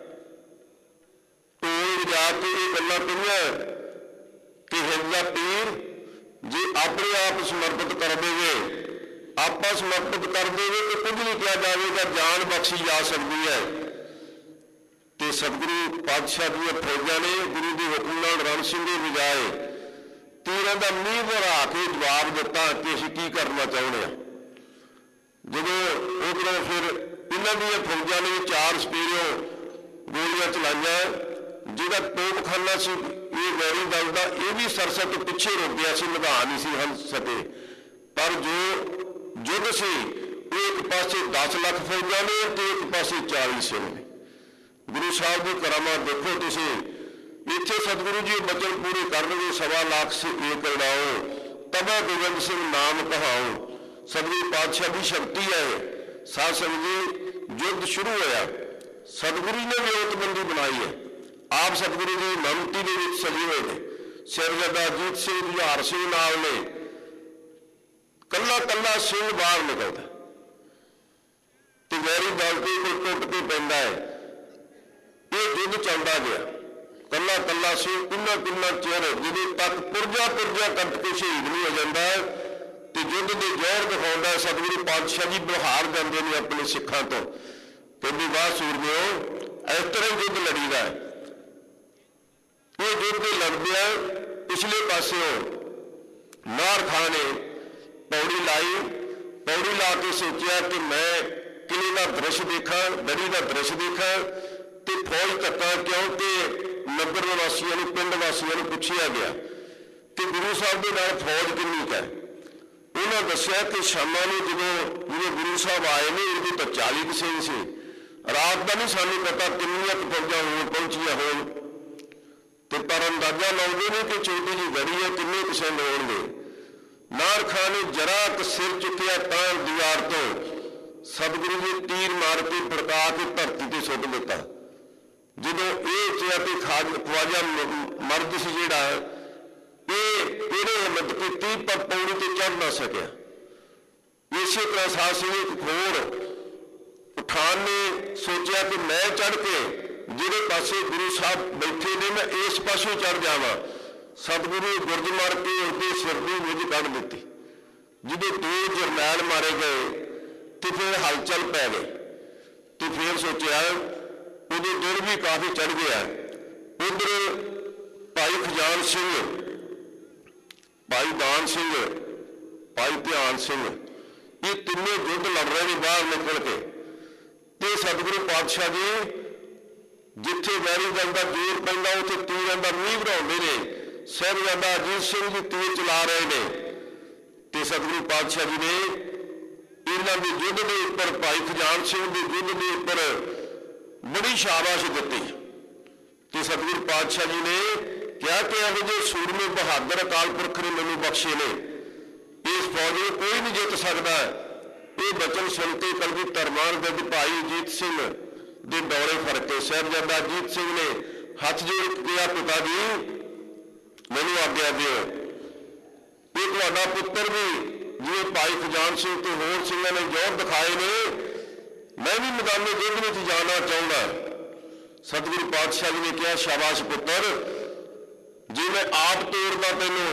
ਢੋਲ ਵਜਾ ਕੇ ਇਹ ਗੱਲਾਂ ਕਹੀਆਂ ਕਿ ਹਿੰਦਾ ਪੀਰ ਜੇ ਆਪਣੇ ਆਪ ਸਮਰਪਿਤ ਕਰ ਦੇਵੇ, ਆਪਾਂ ਸਮਰਪਿਤ ਕਰ ਦੇਵੇ ਤੇ ਕੁਝ ਨਹੀਂ ਕਿਹਾ ਜਾਵੇਗਾ, ਜਾਨ ਬਖਸ਼ੀ ਜਾ ਸਕਦੀ ਹੈ। ਤੇ ਸਤਿਗੁਰੂ ਪਾਤਸ਼ਾਹ ਦੀਆਂ ਫੌਜਾਂ ਨੇ ਗੁਰੂ ਦੇ ਹੁਕਮ ਨਾਲ ਰਣ ਸਿੰਘੇ ਵਜਾਏ, ਤੀਰਾਂ ਦਾ ਮੀਂਹ ਵਰਾ ਕੇ ਜਵਾਬ ਦਿੱਤਾ ਕਿ ਅਸੀਂ ਕੀ ਕਰਨਾ ਚਾਹੁੰਦੇ ਹਾਂ। ਜਦੋਂ ਉਧਰੋਂ ਫਿਰ ਇਹਨਾਂ ਦੀਆਂ ਫੌਜਾਂ ਨੇ 4 ਸਪੀਰਿਓ ਗੋਲੀਆਂ ਚਲਾਈਆਂ। ਜਿਹੜਾ ਤੋਪਖਾਨਾ ਸੀ ਇਹ ਵੈਰੀ ਦਲ ਦਾ, ਇਹ ਵੀ ਸਰਸਤ ਤੋਂ ਪਿੱਛੇ ਰੁਕ ਗਿਆ ਸੀ, ਨਿਭਾ ਨਹੀਂ ਸੀ ਹਨ ਸਕੇ। ਪਰ ਜੋ ਯੁੱਧ ਸੀ ਉਹ ਇੱਕ ਪਾਸੇ 10 ਲੱਖ ਫੌਜਾਂ ਨੇ ਤੇ ਇੱਕ ਪਾਸੇ 40 ਸਿੰਘ ਨੇ। ਗੁਰੂ ਸਾਹਿਬ ਦੀ ਕਰਾਮਾਤ ਦੇਖੋ ਤੁਸੀਂ। ਇੱਥੇ ਸਤਿਗੁਰੂ ਜੀ ਬਚਨ ਪੂਰੇ ਕਰਨਗੇ, 1.25 ਲੱਖ ਸੇ ਏਕ ਲੜਾਓ, ਤਬਾ ਗੋਬਿੰਦ ਸਿੰਘ ਨਾਮ ਕਹਾਓ। ਸਤਿਗੁਰੂ ਪਾਤਸ਼ਾਹ ਦੀ ਸ਼ਕਤੀ ਹੈ। ਸਾਧ ਸੰਗਤ ਜੀ ਯੁੱਧ ਸ਼ੁਰੂ ਹੋਇਆ, ਸਤਿਗੁਰੂ ਨੇ ਵਿਉਂਤਬੰਦੀ ਬਣਾਈ ਹੈ। ਆਪ ਸਤਿਗੁਰੂ ਜੀ ਮਮਤੀ ਦੇ ਵਿੱਚ ਸਜੇ ਹੋਏ ਨੇ। ਸਾਹਿਬਜ਼ਾਦਾ ਅਜੀਤ ਸਿੰਘ ਜੁਝਾਰ ਸਿੰਘ ਨਾਲ ਨੇ, ਕੱਲਾ ਕੱਲਾ ਸਿੰਘ ਬਾਹਰ ਨਿਕਲਦਾ ਤੇ ਵੈਰੀ ਦਲ ਤੇ ਕੋਈ ਟੁੱਟ ਕੇ ਪੈਂਦਾ ਹੈ। युद्ध चलता गया, कला कला सिंह किन्ना चिर ਜਦੋਂ तक पुरजा करके शहीद नहीं हो जाता तो युद्ध के जोर दिखाता सतगुरु पातशाह जी बिहार जाते हैं अपने सिखों तो कहते वाह सूरमिओ इस तरह युद्ध लड़ीदा है। ये युद्ध लड़दे पिछले पासों नार खां ने पौड़ी लाई, पौड़ी ला के सोचा कि मैं किले का दृश्य देखा, गढ़ी का दृश्य देखा तो फौज धक्का क्योंकि नगर वासियों ने पिंड वासियों पूछा गया कि गुरु साहब के नाल फौज किन्नी है। उन्होंने दसिया कि शामां नूं जदों गुरु साहब आए ने उहदे तो 40 सिंह से, रात का नहीं सानूं पता किन्नियां फौजां होण पहुंचियां होण, तो पर अंदाजा लाउंदे ने कि छोटी जी गढ़ी है किन्ने किसे होणगे। नार खां ने जरा क सिर चुकिया तां दीवार तो सतगुरु जी तीर मार के फड़का के धरती ते सुट दिता। ਜਦੋਂ ਇਹ ਕਿਹਾ ਕਿ ਖਵਾਜਾ ਮਰਦ ਸੀ ਜਿਹੜਾ ਇਹਨੇ ਹਿੰਮਤ ਕੀਤੀ ਪਰ ਪੌੜੀ ਤੇ ਚੜ੍ਹ ਨਾ ਸਕਿਆ। ਇਸੇ ਤਰ੍ਹਾਂ ਸਾਧ ਸਿੰਘ ਇੱਕ ਹੋਰ ਪਠਾਨ ਨੇ ਸੋਚਿਆ ਕਿ ਮੈਂ ਚੜ੍ਹ ਕੇ ਜਿਹੜੇ ਪਾਸੇ ਗੁਰੂ ਸਾਹਿਬ ਬੈਠੇ ਨੇ ਮੈਂ ਇਸ ਪਾਸੋਂ ਚੜ੍ਹ ਜਾਵਾਂ। ਸਤਿਗੁਰੂ ਗੁਰਜ ਮਾਰ ਕੇ ਉਹਦੇ ਸਿਰ ਦੀ ਮੁੱਝ ਕੱਢ ਦਿੱਤੀ। ਜਦੋਂ 2 ਜਰਨੈਲ ਮਾਰੇ ਗਏ ਤੇ ਫਿਰ ਹਲਚਲ ਪੈ ਗਈ ਤੇ ਫਿਰ ਸੋਚਿਆ उदो दिल भी काफ़ी चढ़ गया। उधर भाई खजान सिंह, भाई दान सिंह, भाई ध्यान सिंह, ये तीनों युद्ध लड़ रहे हैं बाहर निकल के। तो सतगुरु पातशाह जी जिथे वैरी दल का जोर पैंदा उत्थे तीरां दा मींह बढ़ाउंदे ने। साहिबजादा अजीत सिंह जी तीर चला रहे हैं तो सतगुरु पातशाह जी ने इन्हां दे युद्ध के उपर भाई खजान सिंह के युद्ध के उपर बड़ी शाबाश दी। तो सतगुरु पातशाह जी ने कहा कि यहो जे सूरमे बहादुर अकाल पुरख ने मैनू बख्शे ने, इस फौज में कोई नहीं जित सकता। ये बचन सुन के कलगीधर महाराज भाई अजीत सिंह के दौरे फरके साहिबजादा अजीत सिंह ने हथ जोड़ के कहा पिता जी मैनू आग्ञा दिओ, ये तुहाडा पुत्र भी जिवें भाई खजान सिंह तो होर सिंहां ने जोर दिखाए ने, मैं भी मैदानी युद्ध में जाना चाहूँगा। सतगुरु पातशाह जी ने कहा शाबाश पुत्र, जे मैं आप तोड़दा तैनूं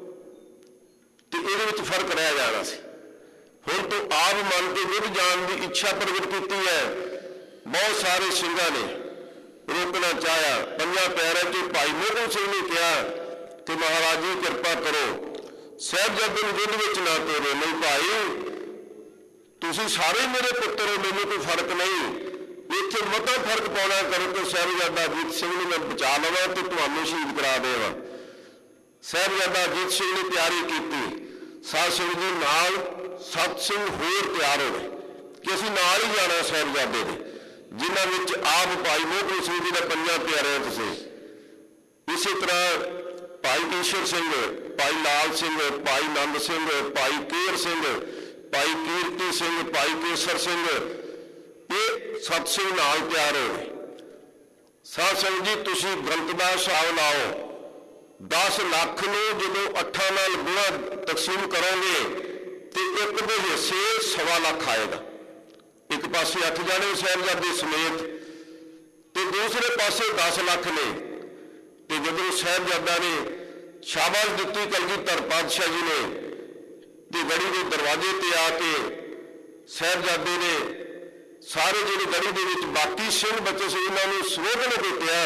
तो ये फर्क रह जाना सी। हुण तो आप मन के युद्ध जाने की इच्छा प्रगट की है। बहुत सारे सिंघां ने रोकना चाहा। 5 पैरां च भाई मोहन सिंह ने कहा कि महाराज जी कृपा करो साहिबजादे नूं युद्ध विच ना तोड़ो, नहीं भाई तुसीं सारे मेरे पुत्र हो, मैनूं कोई फर्क नहीं, इत्थे मता फर्क पाउणा करो कि साहिबजादा अजीत सिंह नूं मैं बचा लवां ते तुहानूं शहीद करा देवां। साहिबजादा अजीत सिंह ने तैयारी की। साध सिंह जी नाल 7 सिंह होर तैयार हो गए कि असीं नाल ही जाना साहिबजादे दे, जिन्हां विच आप भाई मोहन सिंह जी दे 5 प्यारिਆਂ च सी। इसी तरह भाई ईश्वर सिंह, भाई लाल सिंह, भाई नंद सिंह, भाई केर सिंह, भाई कीर्ति सिंह, भाई केसर सिंह, ये 7 सिंह नाल तैयार हो गए। साध संगत जी तुसीं ग्रंथ दा हिसाब लाओ, 10 लाख नूं जदों 8 नाल गुणा तकसीम करोगे तो एक दे हिस्से 1.25 लाख आएगा। एक पासे 8 जाने साहिबजादे समेत तो दूसरे पासे 10 लाख ने। तो जदों साहिबजादा ने शाबाश दित्ती कलगीधर पातशाह जी ने ते गढ़ी के दरवाजे ते आके साहिबजादे ने सारे जिहड़े गढ़ी दे विच बाकी सिंह बचे से उन्होंने स्लोगन दित्या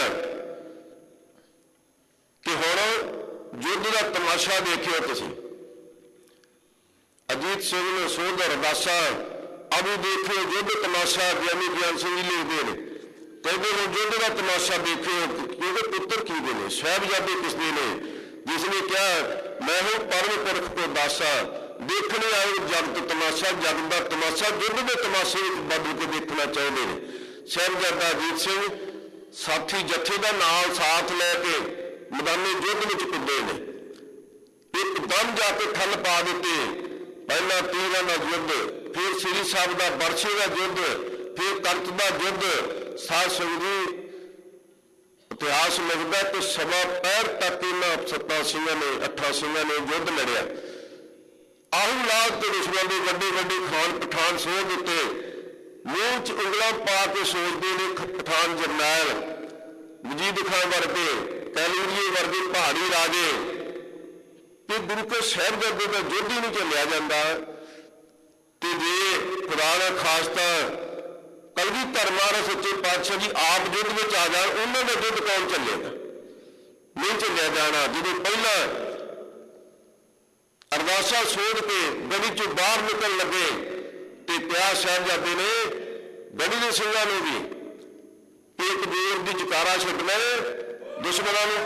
कि हुण युद्ध का तमाशा देखियो तुसीं। अजीत सिंह ने सोध अरदासा अभी देखियो युद्ध तमाशा ज्ञानी ज्ञान सिंह जी लिखते हैं, कहते हुण युद्ध का तमाशा देखियो क्योंकि पुत्र की दे ने साहिबजादे किसदे ने, जिसने कहा मैं हूं परम पुरख को दासा देखने आए जगत तमाशा, जगत का तमाशा युद्ध के तमाशे बदल के देखना चाहते हैं। साहिबजादा अजीत सिंह साथी जत्थे का नाल साथ लैके मैदानी युद्ध में कुदे ने, एकदम जाके ठल पा देते। पहला तीरां का युद्ध, फिर श्री साहब का बरछे का युद्ध, फिर तख्त का युद्ध। साध संगत जी इतिहास लिखता है कि 1.25 पैर तक इन्हां 7 सिंहां ने 8 सिंहां ने युद्ध लड़िया। आहू लाद तो दुश्मन के वड्डे वड्डे खान पठान सो दिते, मूँह च उंगलां पा के सोचते ने पठान जरनैल ਵਜੀਦ ਖਾਨ ਵਰਗੇ, ਕੈਲੂਰੀਏ ਵਰਗੇ ਪਹਾੜੀ ਰਾਜੇ ਕਿ ਗੁਰੂ ਕੇ ਸਾਹਿਬਜ਼ਾਦੇ ਦਾ ਯੁੱਧ ਹੀ ਨਹੀਂ ਝੱਲਿਆ ਜਾਂਦਾ। ਤੇ ਜੇ ਖੁਦਾ ਨਾ ਖਾਸਤਾ ਕਲਗੀਧਰ ਮਹਾਰਾਜ ਸੱਚੇ ਪਾਤਸ਼ਾਹ ਜੀ ਆਪ ਯੁੱਧ ਵਿੱਚ ਆ ਜਾਣ, ਉਹਨਾਂ ਦਾ ਯੁੱਧ ਕੌਣ ਝੱਲੇਗਾ? ਨਹੀਂ ਝੱਲਿਆ ਜਾਣਾ। ਜਦੋਂ ਪਹਿਲਾਂ ਅਰਦਾਸਾ ਸੋਧ ਕੇ ਗੜੀ ਚੋਂ ਬਾਹਰ ਨਿਕਲਣ ਲੱਗੇ ਤੇ ਕਿਹਾ ਸਾਹਿਬਜ਼ਾਦੇ ਨੇ ਗੜੀ ਦੇ ਸਿੰਘਾਂ ਨੂੰ ਵੀ ਕਿ ਇੱਕ ਜ਼ੋਰ ਦੀ ਜਕਾਰਾ ਛੱਡਣਾ ਦੁਸ਼ਮਣਾਂ ਨੂੰ,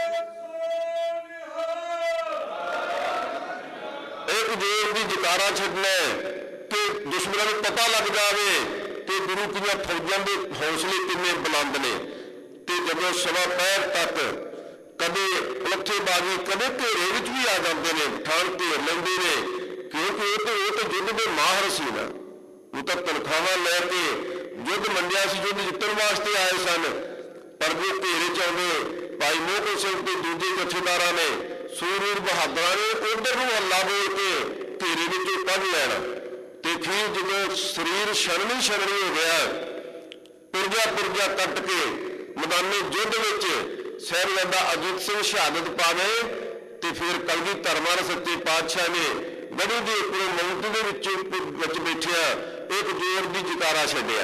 ਇੱਕ ਜ਼ੋਰ ਦੀ ਜਕਾਰਾ ਛੱਡਣਾ ਕਿ ਦੁਸ਼ਮਣਾਂ ਨੂੰ ਪਤਾ ਲੱਗ ਜਾਵੇ ਕਿ ਗੁਰੂ ਦੀਆਂ ਫੌਜਾਂ ਦੇ ਹੌਸਲੇ ਕਿੰਨੇ ਬੁਲੰਦ ਨੇ। ਤੇ ਜਦੋਂ ਸਵਾ ਪਹਿਰ ਤੱਕ ਕਦੇ ਪਲੱਥੇਬਾਜ਼ੀ, ਕਦੇ ਘੇਰੇ ਵਿੱਚ ਵੀ ਆ ਜਾਂਦੇ ਨੇ, ਠਾਣ ਘੇਰ ਲੈਂਦੇ ਨੇ, ਕਿਉਂਕਿ ਉਹ ਤਾਂ ਯੁੱਧ ਦੇ ਮਾਹਰ ਸੀ ਨਾ। ਉਹ ਤਾਂ ਤਨਖਾਹਾਂ ਲੈ ਕੇ ਯੁੱਧ ਮੰਡਿਆ ਸੀ, ਯੁੱਧ ਜਿੱਤਣ ਵਾਸਤੇ ਆਏ ਸਨ। ਪਰ ਜੇ ਘੇਰੇ ਚ ਆਉਂਦੇ ਭਾਈ ਮੋਹਕਮ ਸਿੰਘ ਤੇ ਦੂਜੇ ਜਥੇਦਾਰਾਂ ਨੇ, ਸੂਰਵੀਰ ਬਹਾਦਰਾਂ ਨੇ ਉਧਰ ਨੂੰ ਹੱਲਾ ਬੋਲ ਕੇ ਘੇਰੇ ਵਿੱਚੋਂ ਕੱਢ ਲੈਣਾ। ਤੇ ਫਿਰ ਜਦੋਂ ਸਰੀਰ ਛਣਨੀ ਛਣਨੀ ਹੋ ਗਿਆ, ਪੁਰਜਾ ਕੱਟ ਕੇ ਮੈਦਾਨੇ ਯੁੱਧ ਵਿੱਚ ਸਾਹਿਬਜ਼ਾਦਾ ਅਜੀਤ ਸਿੰਘ ਸ਼ਹਾਦਤ ਪਾਵੇ ਤੇ ਫਿਰ ਕਲਗੀਧਰ ਮਹਾਰਾਜ ਸੱਚੇ ਪਾਤਸ਼ਾਹ ਨੇ ਗੜੀ ਦੇ ਉੱਪਰੋਂ ਮੌਤ ਦੇ ਵਿੱਚ ਬੈਠਿਆ ਇੱਕ ਜ਼ੋਰ ਦੀ ਜਕਾਰਾ ਛੱਡਿਆ।